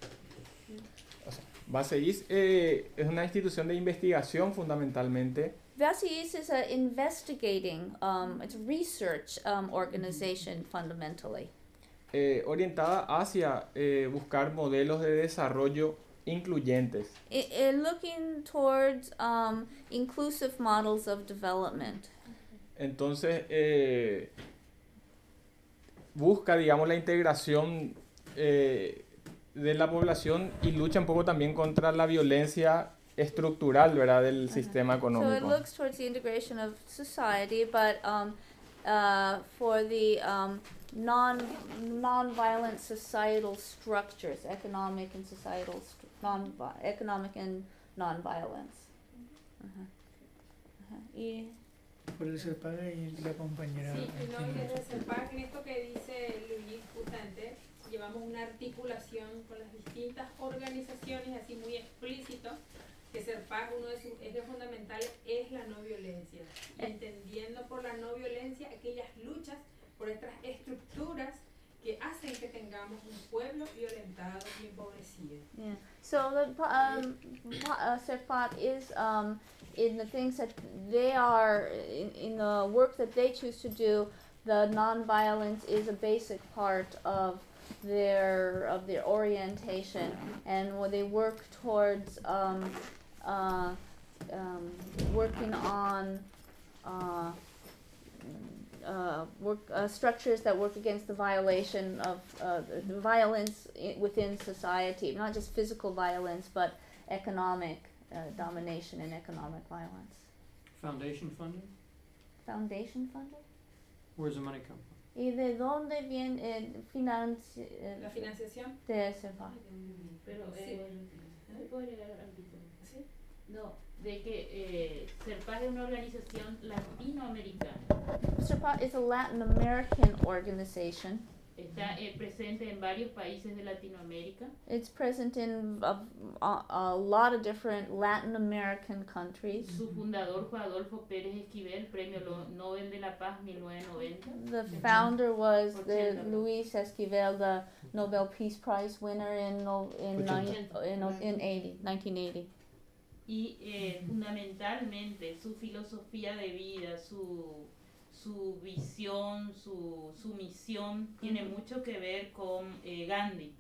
Base I S eh, es una institución de investigación fundamentalmente. Base East is an investigating, um, it's a research um, organization fundamentally. eh, orientada hacia eh, buscar modelos de desarrollo incluyentes. I, I looking towards um, inclusive models of development. Entonces, eh, busca, digamos, la integración eh, de la población y lucha un poco también contra la violencia estructural, ¿verdad?, del sistema So it económico. looks towards the integration of society, but um, uh, for the um, non non-violent societal structures, economic and societal stru- non economic and non-violence. Ajá. Ajá. Y Por el CEPAC y la compañera. Sí, y no, y tiene- desde CEPAC, en esto que dice Luis, justamente, llevamos una articulación con las distintas organizaciones, así muy explícito, que CEPAC, uno de sus ejes fundamentales es la no violencia. Y entendiendo por la no violencia aquellas luchas por estas estructuras que hacen que tengamos un pueblo violentado y empobrecido. yeah, so the um, uh, CERPAT is um, in the things that they are in, in the work that they choose to do. The nonviolence is a basic part of their of their orientation, and when they work towards um, uh, um, working on uh, uh, work uh, structures that work against the violation of uh, the violence I- within society, not just physical violence, but economic uh, domination and economic violence. Foundation funding? Foundation funded? Where's the money come from? ¿Y de dónde viene el financi eh, La financiación. de CEPAC? Pero, Sí. eh, ¿me puedo agregar algo? ¿Sí? No, de que eh, CERPAC es una organización latinoamericana. CEPAC is a Latin American organization. Está Está eh, presente en varios países de Latinoamérica. It's present in a, a, a lot of different Latin American countries. Su fundador fue Adolfo Pérez Esquivel, Premio Lo- Nobel de la Paz mil novecientos noventa. The founder was the Luis Esquivel, the Nobel Peace Prize winner in no- in nine, in, in eighty, nineteen eighty. Y eh, fundamentalmente su filosofía de vida, su, su visión, su, su misión tiene mucho que ver con eh, Gandhi.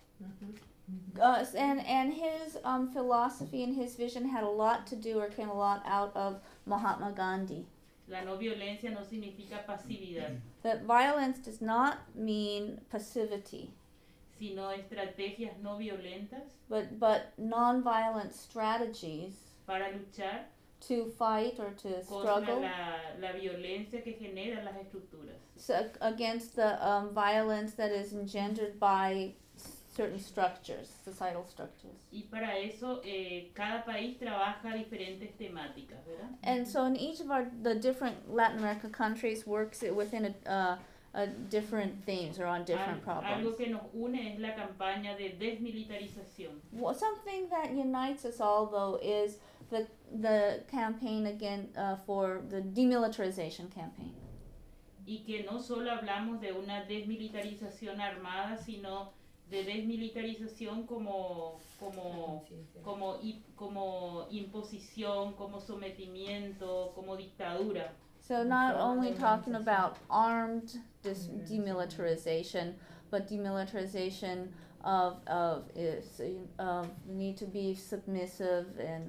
Uh, and and his um, philosophy and his vision had a lot to do or came a lot out of Mahatma Gandhi. La no violencia no significa pasividad, That violence does not mean passivity, sino estrategias no violentas but but non-violent strategies para luchar to fight or to contra struggle la, la violencia que generan las estructuras. so, against the um, violence that is engendered by certain structures, societal structures. Y para eso eh, cada país trabaja diferentes temáticas, ¿verdad? And so in each of our the different Latin America countries works it within a, uh, a different themes or on different Al- problems. Algo que nos une es la campaña de desmilitarización. Well, something that unites us all, though, is the the campaign again uh, for the demilitarization campaign. Y que no solo hablamos de una desmilitarización armada, sino de desmilitarización como, como, como, i- como imposición, como sometimiento, como dictadura. So not only talking about armed dis- demilitarization, but demilitarization of of is of the need to be submissive and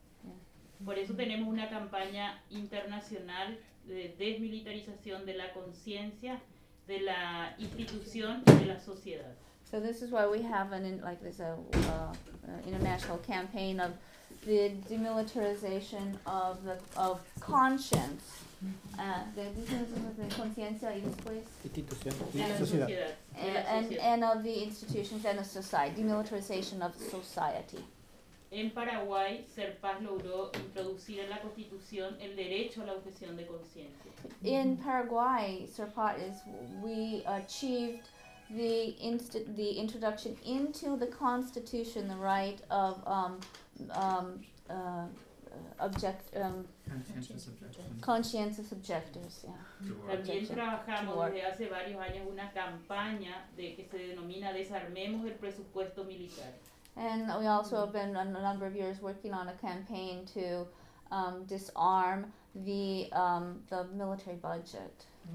Por eso tenemos una campaña internacional de desmilitarización de la conciencia, de la institución y de la sociedad. so this is why we have an in, like this a uh, uh, international campaign of the demilitarization of the of conscience. Uh, de de conciencia y después Institución De y la sociedad. sociedad. de and, la and, sociedad. and of the institutions and the society, demilitarization of society. En Paraguay, Serpaz logró introducir en la Constitución el derecho a la objeción de conciencia. In Paraguay, Serpat is we achieved the inst- the introduction into the constitution the right of um, um, uh, object um, Conscientious objection. conscientious objectors. Yeah. To war. También Objection. trabajamos To war. desde hace varios años una campaña de que se denomina Desarmemos el presupuesto militar. And we also have been a number of years working on a campaign to um, disarm the um, the military budget.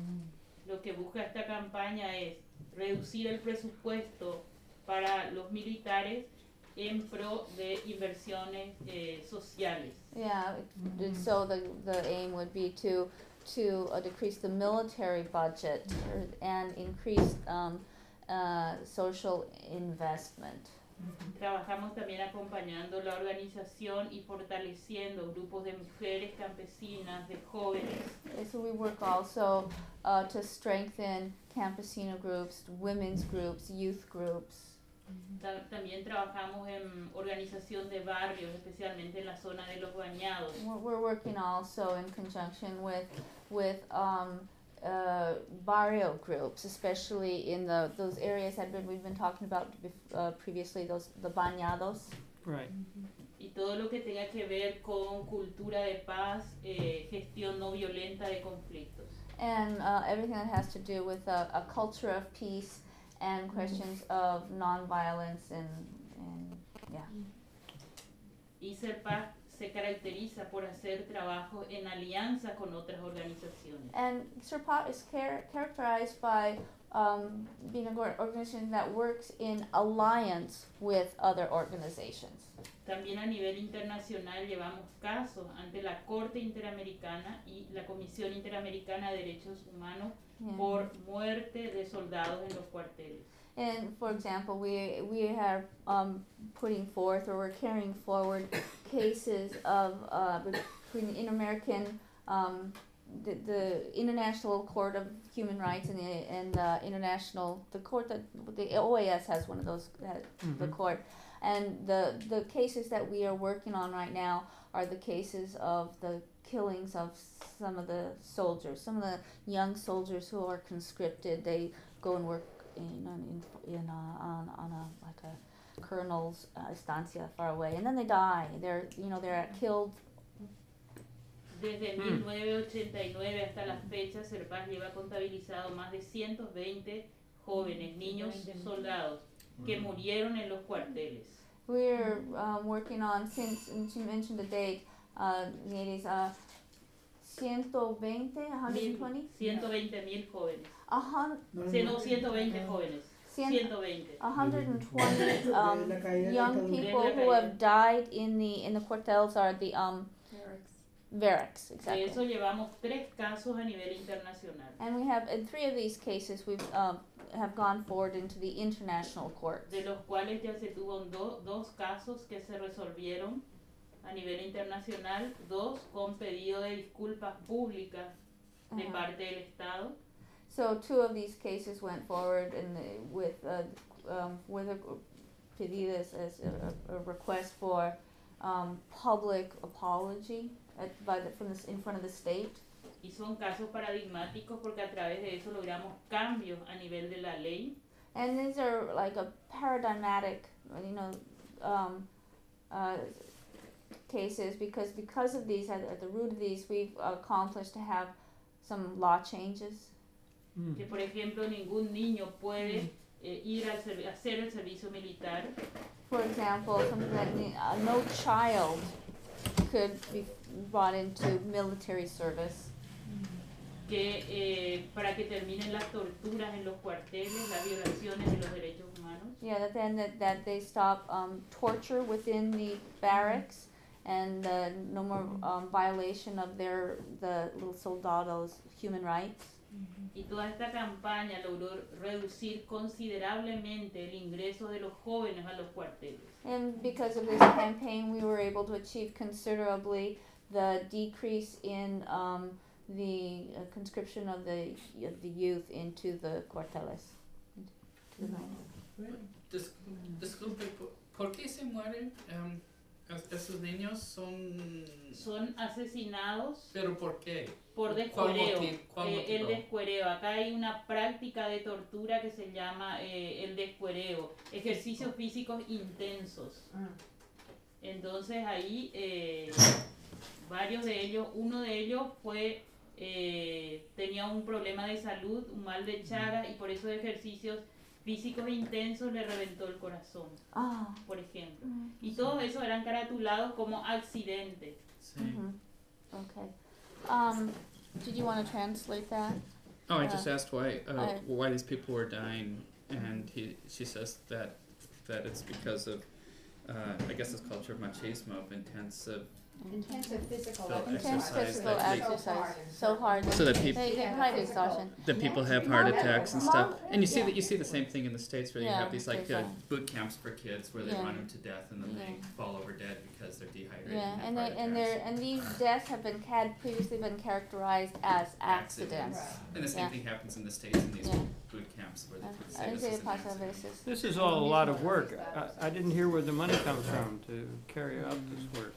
Lo que busca esta campaña es reducir el presupuesto para los militares en pro de inversiones eh, sociales. Yeah, it- so the the aim would be to to uh, decrease the military budget or, and increase um, uh, social investment. Trabajamos también acompañando la organización y fortaleciendo grupos de mujeres campesinas, de jóvenes, Okay, so we work also uh, to strengthen campesino groups, women's groups, youth groups. Ta- también trabajamos en organización de barrios, especialmente en la zona de los bañados. We're, we're working also in conjunction with with um, uh, barrio groups, especially in the those areas that we've been talking about bef- uh, previously, those the bañados. Right. Y todo lo que tenga que ver con cultura de paz, eh, gestión no violenta de conflictos. And uh, everything that has to do with a, a culture of peace and questions of nonviolence and, and yeah. Y Serpaz se caracteriza por hacer trabajo en alianza con otras organizaciones. And Serpat is char- characterized by um, being an or- organization that works in alliance with other organizations. También a nivel internacional llevamos casos ante la Corte Interamericana y la Comisión Interamericana de Derechos Humanos Yeah. por muerte de soldados en los cuarteles. And for example, we we are um, putting forth or we're carrying forward cases of uh, between the Inter-American, um, the, the International Court of Human Rights and the and the international the court that the O A S has one of those uh, the Mhm. court, and the the cases that we are working on right now are the cases of the killings of some of the soldiers, some of the young soldiers who are conscripted. They go and work in in, in uh, on on a like a colonel's uh, estancia far away, and then they die. They're you know they're killed. Desde mil novecientos ochenta y nueve hasta la fecha, Serpas lleva contabilizado más de ciento veinte jóvenes, niños soldados, que murieron en los cuarteles. We're um, working on, since, and you mentioned the date, uh, the eighties, uh, ciento veinte, one hundred twenty? ciento veinte mil jóvenes. A hun- No, ciento veinte jóvenes. ciento veinte. one hundred twenty um, young people who have died in the in the quartels are the um, barracks, De exactly. eso llevamos tres casos a nivel internacional. And we have, in three of these cases, we've um, have gone forward into the international court. De los cuales ya se tuvo do, dos casos que se resolvieron a nivel internacional, dos con pedido de disculpas públicas de Ajá. parte del Estado. So two of these cases went forward and the, with uh, um, with a pedidas as a, a request for um, public apology at, by the, from the, in front of the state. Y son casos paradigmáticos porque a través de eso logramos cambios a nivel de la ley. And these are like a paradigmatic, you know, um, uh, cases because because of these, at, at the root of these, we've accomplished to have some law changes. Que por ejemplo ningún niño puede eh, ir a hacer el servicio militar. For example, something that uh, no child could be brought into military service. Que eh, para que terminen las torturas en los cuarteles, las violaciones de los derechos humanos. Yeah, that then that, that they stop um, torture within the barracks and uh, no more um, violation of their the little soldados' human rights. Y toda esta campaña logró reducir considerablemente el ingreso de los jóvenes a los cuarteles. And because of this campaign, we were able to achieve considerably the decrease in um, the uh, conscription of the of the youth into the cuarteles. Into the Dis- disculpe, ¿por- ¿por qué se mueren? Um, es- esos niños son... Son asesinados. ¿Pero por qué? Por ¿Cuál descuereo. moti- cuál Eh, el motivo? descuereo. Acá hay una práctica de tortura que se llama eh, el descuereo. Ejercicios físicos intensos. Entonces ahí eh, varios de ellos, uno de ellos fue eh, tenía un problema de salud, un mal de Chagas, y por esos ejercicios físicos intensos le reventó el corazón, Ah. por ejemplo. Y todos esos eran caratulados como accidentes. Mhm. Okay. Um, did you want to translate that? Oh, I Uh, just asked why uh, I- why these people were dying, and he she says that that it's because of uh, I guess it's culture of machismo, of intensive Intensive physical Intense Intense exercise physical that they- exercise. So hard. So that peop- They, they have exhaustion. that people have heart attacks and stuff. And you see that you see the same thing in the States where you Yeah, have these like there's uh, a- boot camps for kids where they Yeah. run them to death and then they Yeah. fall over dead because they're dehydrated. Yeah, and and have they heart and attacks. they're and these deaths have been had previously been characterized as accidents. And the same Yeah. thing happens in the States in these Yeah. boot camps where they Uh, say I this say is an pasa accident. veces. This is all a lot of work. I, I didn't hear where the money comes from to carry out this work.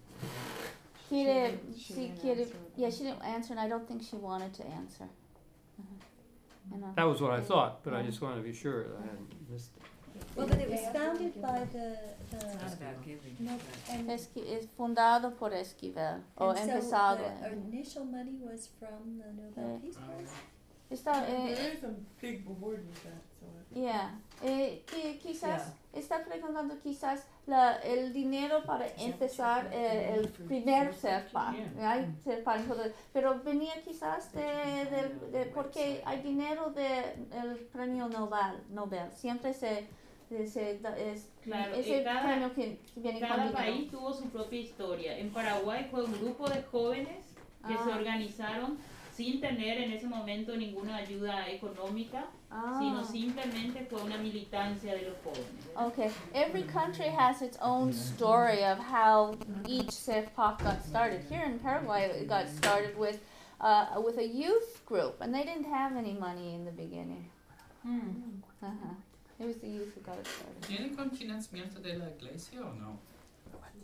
Quiere, She sí didn't quiere, answer. yeah, she didn't answer, and I don't think she wanted to answer. Uh-huh. You know. That was what I thought, but I Yeah. just wanted to be sure that I hadn't missed it. Well, but it was founded by the, It's not the, about giving. no, and, Esqui- es fundado por Esquivel, o and so empezado. the en- initial money was from the Nobel Yeah. Peace Prize? Está, eh, There is a big reward with that, so. it- yeah, eh, qui- quizás está preguntando quizás la, el dinero para empezar eh, el primer CERPA, hay CERPA en todo, pero venía quizás de, de, de porque hay dinero del premio Nobel, Nobel, siempre se, se da- es, Claro, ese eh, cada- premio que viene con Cada dinero. país tuvo su propia historia. En Paraguay fue un grupo de jóvenes que Ah. se organizaron sin tener en ese momento ninguna ayuda económica, Ah. sino simplemente fue una militancia de los jóvenes. Okay, every country has its own story of how each CERPAC got started. Here in Paraguay, it got started with uh, with a youth group, and they didn't have any money in the beginning. Uh-huh. It was the youth who got it started. ¿Tienen financiamiento de la iglesia o no?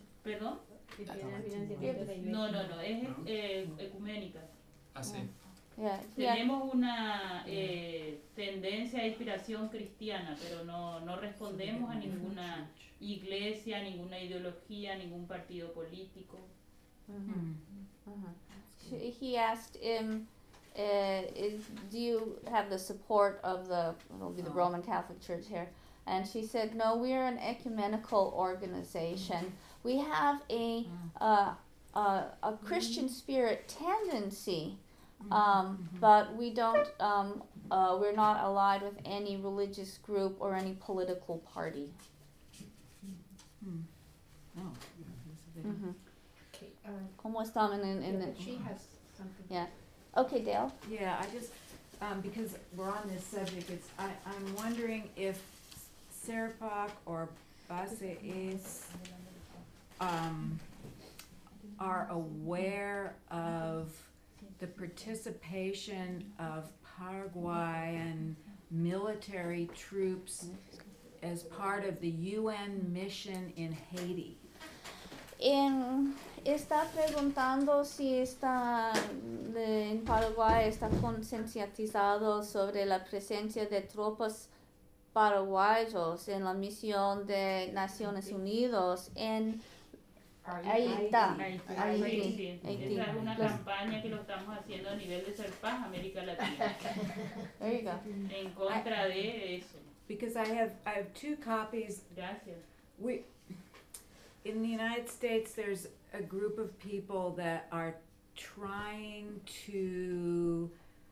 ¿Perdón? Ah, No, no, no, es eh, ecuménica. Ah, sí. Yeah, yeah. Tenemos una eh, tendencia de inspiración cristiana, pero no, no respondemos a ninguna iglesia, ninguna ideología, ningún partido político. Mm-hmm. Uh-huh. She, he asked him, uh, is, do you have the support of the, it'll be the Oh. Roman Catholic Church here? And she said, no, we're an ecumenical organization. We have a, uh, uh, a Christian spirit tendency, um, but we don't, um, uh, we're not allied with any religious group or any political party. Hmm. Oh. Mhm. Okay, uh, ¿Cómo están en, en, yeah, en but she has something. Yeah. Okay, Dale. Yeah, I just, um, because we're on this subject, it's, I, I'm wondering if Serpac or Base is, um, are aware of the participation of Paraguayan military troops as part of the U N mission in Haiti. En, está preguntando si está de, en Paraguay está concientizado sobre la presencia de tropas paraguayos en la misión de Naciones Unidas en Haití. Haití, Haití. Haití. Esa es una campaña que lo estamos haciendo a nivel de Serpaz, América Latina. There you go. En contra de eso. Because I have, I have two copies. Gracias. We, in the United States, there's a group of people that are trying to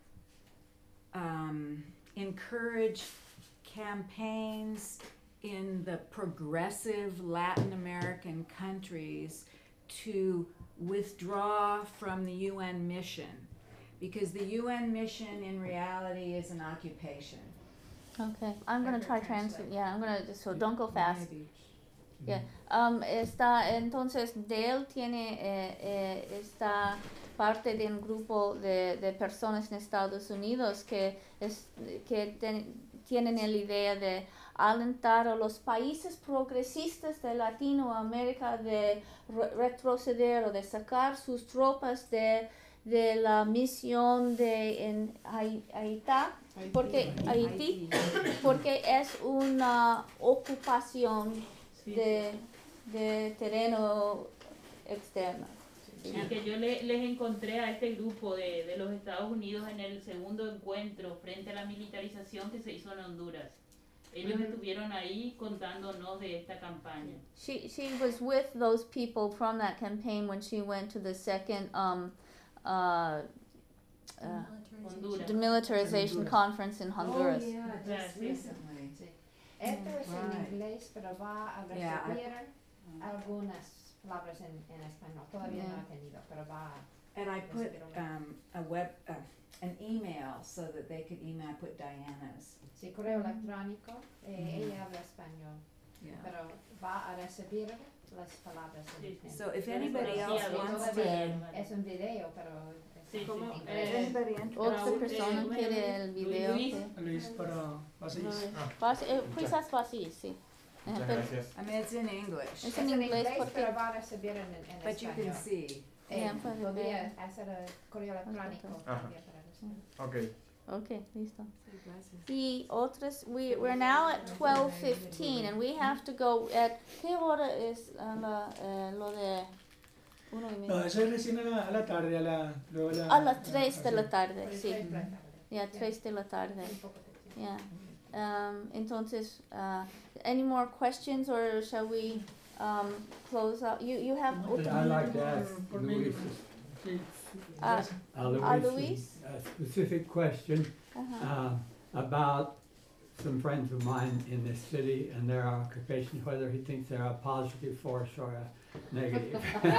um, encourage campaigns in the progressive Latin American countries to withdraw from the U N mission, because the U N mission in reality is an occupation. Okay, I'm gonna try translate. Yeah, I'm gonna just so don't go fast. Maybe. Yeah. Um, está entonces Dale tiene eh, eh, esta parte de un grupo de, de personas en Estados Unidos que es que ten, tienen la idea de alentar a los países progresistas de Latinoamérica de re retroceder o de sacar sus tropas de de la misión de en Haití, porque Haití, porque es una ocupación de, de terreno externo. Y que yo le, les encontré a este grupo de, de los Estados Unidos en el segundo encuentro frente a la militarización que se hizo en Honduras. Ellos Mhm. estuvieron ahí contándonos de esta campaña. She she was with those people from that campaign when she went to the second um uh, uh Honduras. demilitarization Honduras. conference in Honduras. Oh, yeah, just Gracias. recently. Sí. Esto es en Right. inglés, pero va a Yeah, I- recibir algunas palabras en, en español. Todavía no Yeah. ha tenido, pero va a And I put recibir una. um, a web, uh, an email so that they could email. I put Diana's. Sí, correo electrónico. Eh, Ella habla español, Yeah. pero va a recibir las palabras en, en So if en anybody español. else Sí, wants todavía to- Es un video, pero Sí, es como, en eh, inglés. Otra Raúl, persona eh, quiere el video. Luis. que- Luis, para Basis. Bas- eh, quizás Basis, sí. Muchas Pero- gracias. I mean, it's in English, Es Es en en inglés inglés, porque pero va a recibir en, en but you español. can see. Eh, Yeah, puede podría ver. hacer el correo electrónico. Ajá. también para recibir. Ok. Okay, listo. Gracias. Y otras, we, we're now at twelve fifteen and we have to go at, ¿qué hora es uh, la, eh, lo de uno y medio? No, eso es recién a la, a la tarde, a la, luego la, A las tres de la tarde, Por el sí. tres de la tarde. Ya, tres de la tarde. Un poco de tiempo. Yeah. Um, entonces, uh, any more questions or shall we um, close out? You, you have open I'd like to meeting? ask Por mí, Luis, sí. Uh, uh, uh, Luis Luis? a specific question uh-huh. uh, about some friends of mine in this city and their occupation, whether he thinks they're a positive force or a negative.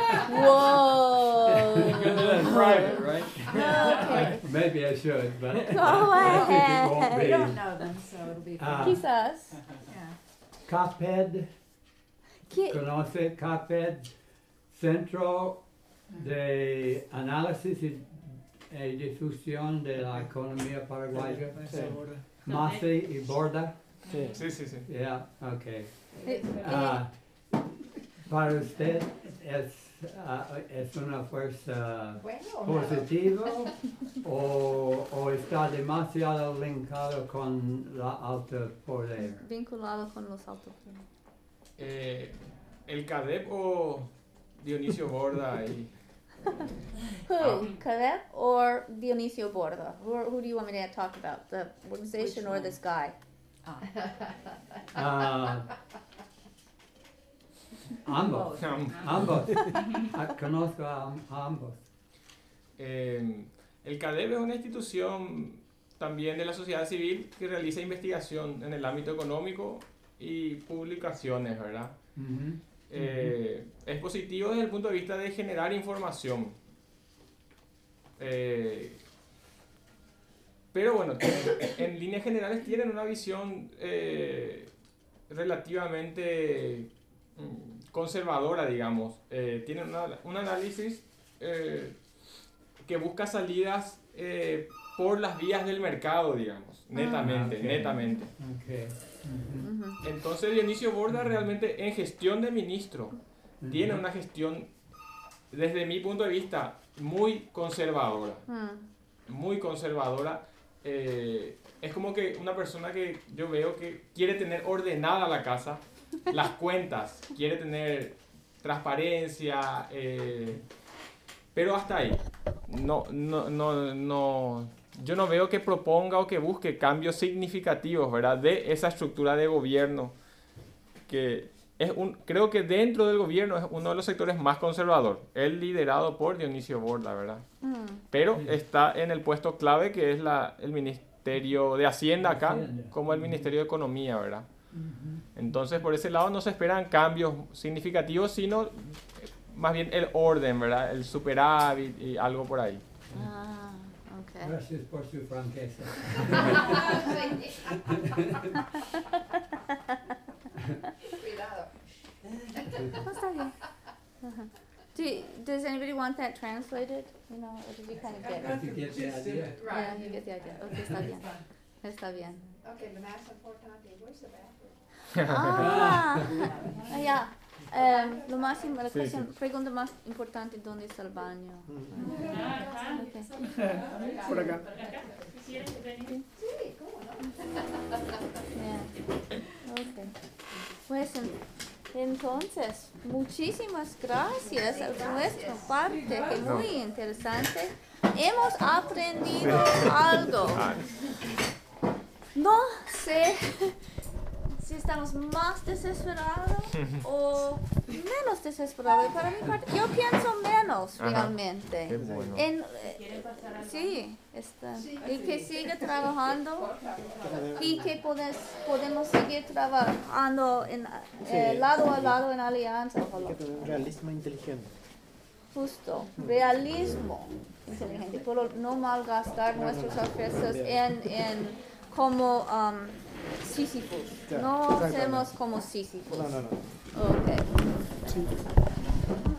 Whoa! You can do that in private, right? Okay. Maybe I should, but Go I think it won't ahead. We be. don't know them, so it'll be Ah. fun. Quizás. Yeah. COPED, ¿Qué? conoce COPED, Centro de Análisis y eh, Difusión de la Economía Paraguaya, Sí. MASI y Borda. Sí, sí, sí. sí. Yeah, okay. Eh, Ah, para usted es ah, es una fuerza Bueno o malo. positiva o, o está demasiado linkado con la alta poder? Vinculado con los altos. Eh, ¿El Cadep o Dionisio Borda? Y, Who? Caleb or Dionisio Borda? Who, who do you want me to talk about? The organization Which or one? this guy? Ah, ambos, ambos. Ah, conozco a, a ambos. Eh, el CADEP es una institución también de la sociedad civil que realiza investigación en el ámbito económico y publicaciones, ¿verdad? Ujú. Eh, es positivo desde el punto de vista de generar información. Eh, pero bueno, tienen- en líneas generales tienen una visión eh, relativamente mm, conservadora, digamos. Eh, tienen una- un análisis eh, que busca salidas eh, por las vías del mercado, digamos, netamente, Ah, ok. netamente. Okay. Ujú. Entonces Dionisio Borda realmente en gestión de ministro tiene una gestión, desde mi punto de vista, muy conservadora. Hmm. Muy conservadora. Eh, es como que una persona que yo veo que quiere tener ordenada la casa, las cuentas, quiere tener transparencia, eh, pero hasta ahí. No, no, no, no, yo no veo que proponga o que busque cambios significativos, ¿verdad? De esa estructura de gobierno que es un, creo que dentro del gobierno es uno de los sectores más conservador, el liderado por Dionisio Borda, ¿verdad? Hmm. Pero está en el puesto clave que es la, el Ministerio de Hacienda acá, Hacienda. como el Ministerio de Economía, ¿verdad? Entonces por ese lado no se esperan cambios significativos, sino eh, más bien el orden, ¿verdad? El superávit y algo por ahí. Ah, okay. Gracias por su franqueza. Cuidado. Oh, está bien. Uh-huh. Do, does anybody want that translated? You know, or did you kind of get it? You get the idea? Yeah, you get the idea. Okay, está bien. Está bien. Okay, lo más importante, where's the bathroom? Ah, ya. Em, lo más, im- la Sí, cuestión- sí. pregunta más importante, ¿dónde está el baño? Acá. Okay. Por acá. Si quieres, vení. Sí, ¿cómo no? Yeah. Okay. Pues en- entonces, muchísimas gracias a nuestra parte, que muy interesante. Hemos aprendido algo. Ah, No sé si estamos más desesperados o menos desesperados. Para mi parte, yo pienso menos Ajá. realmente. Qué bueno. En, eh, sí, está. Y que siga trabajando y que podes- podemos seguir trabajando en, eh, Sí. lado a lado en alianza. Hay que tener un realismo inteligente. Justo, realismo inteligente, pero no malgastar nuestros esfuerzos en, en como um, Sísifos. Ya, No exactamente. hacemos como Sísifos. No, no, no. Okay.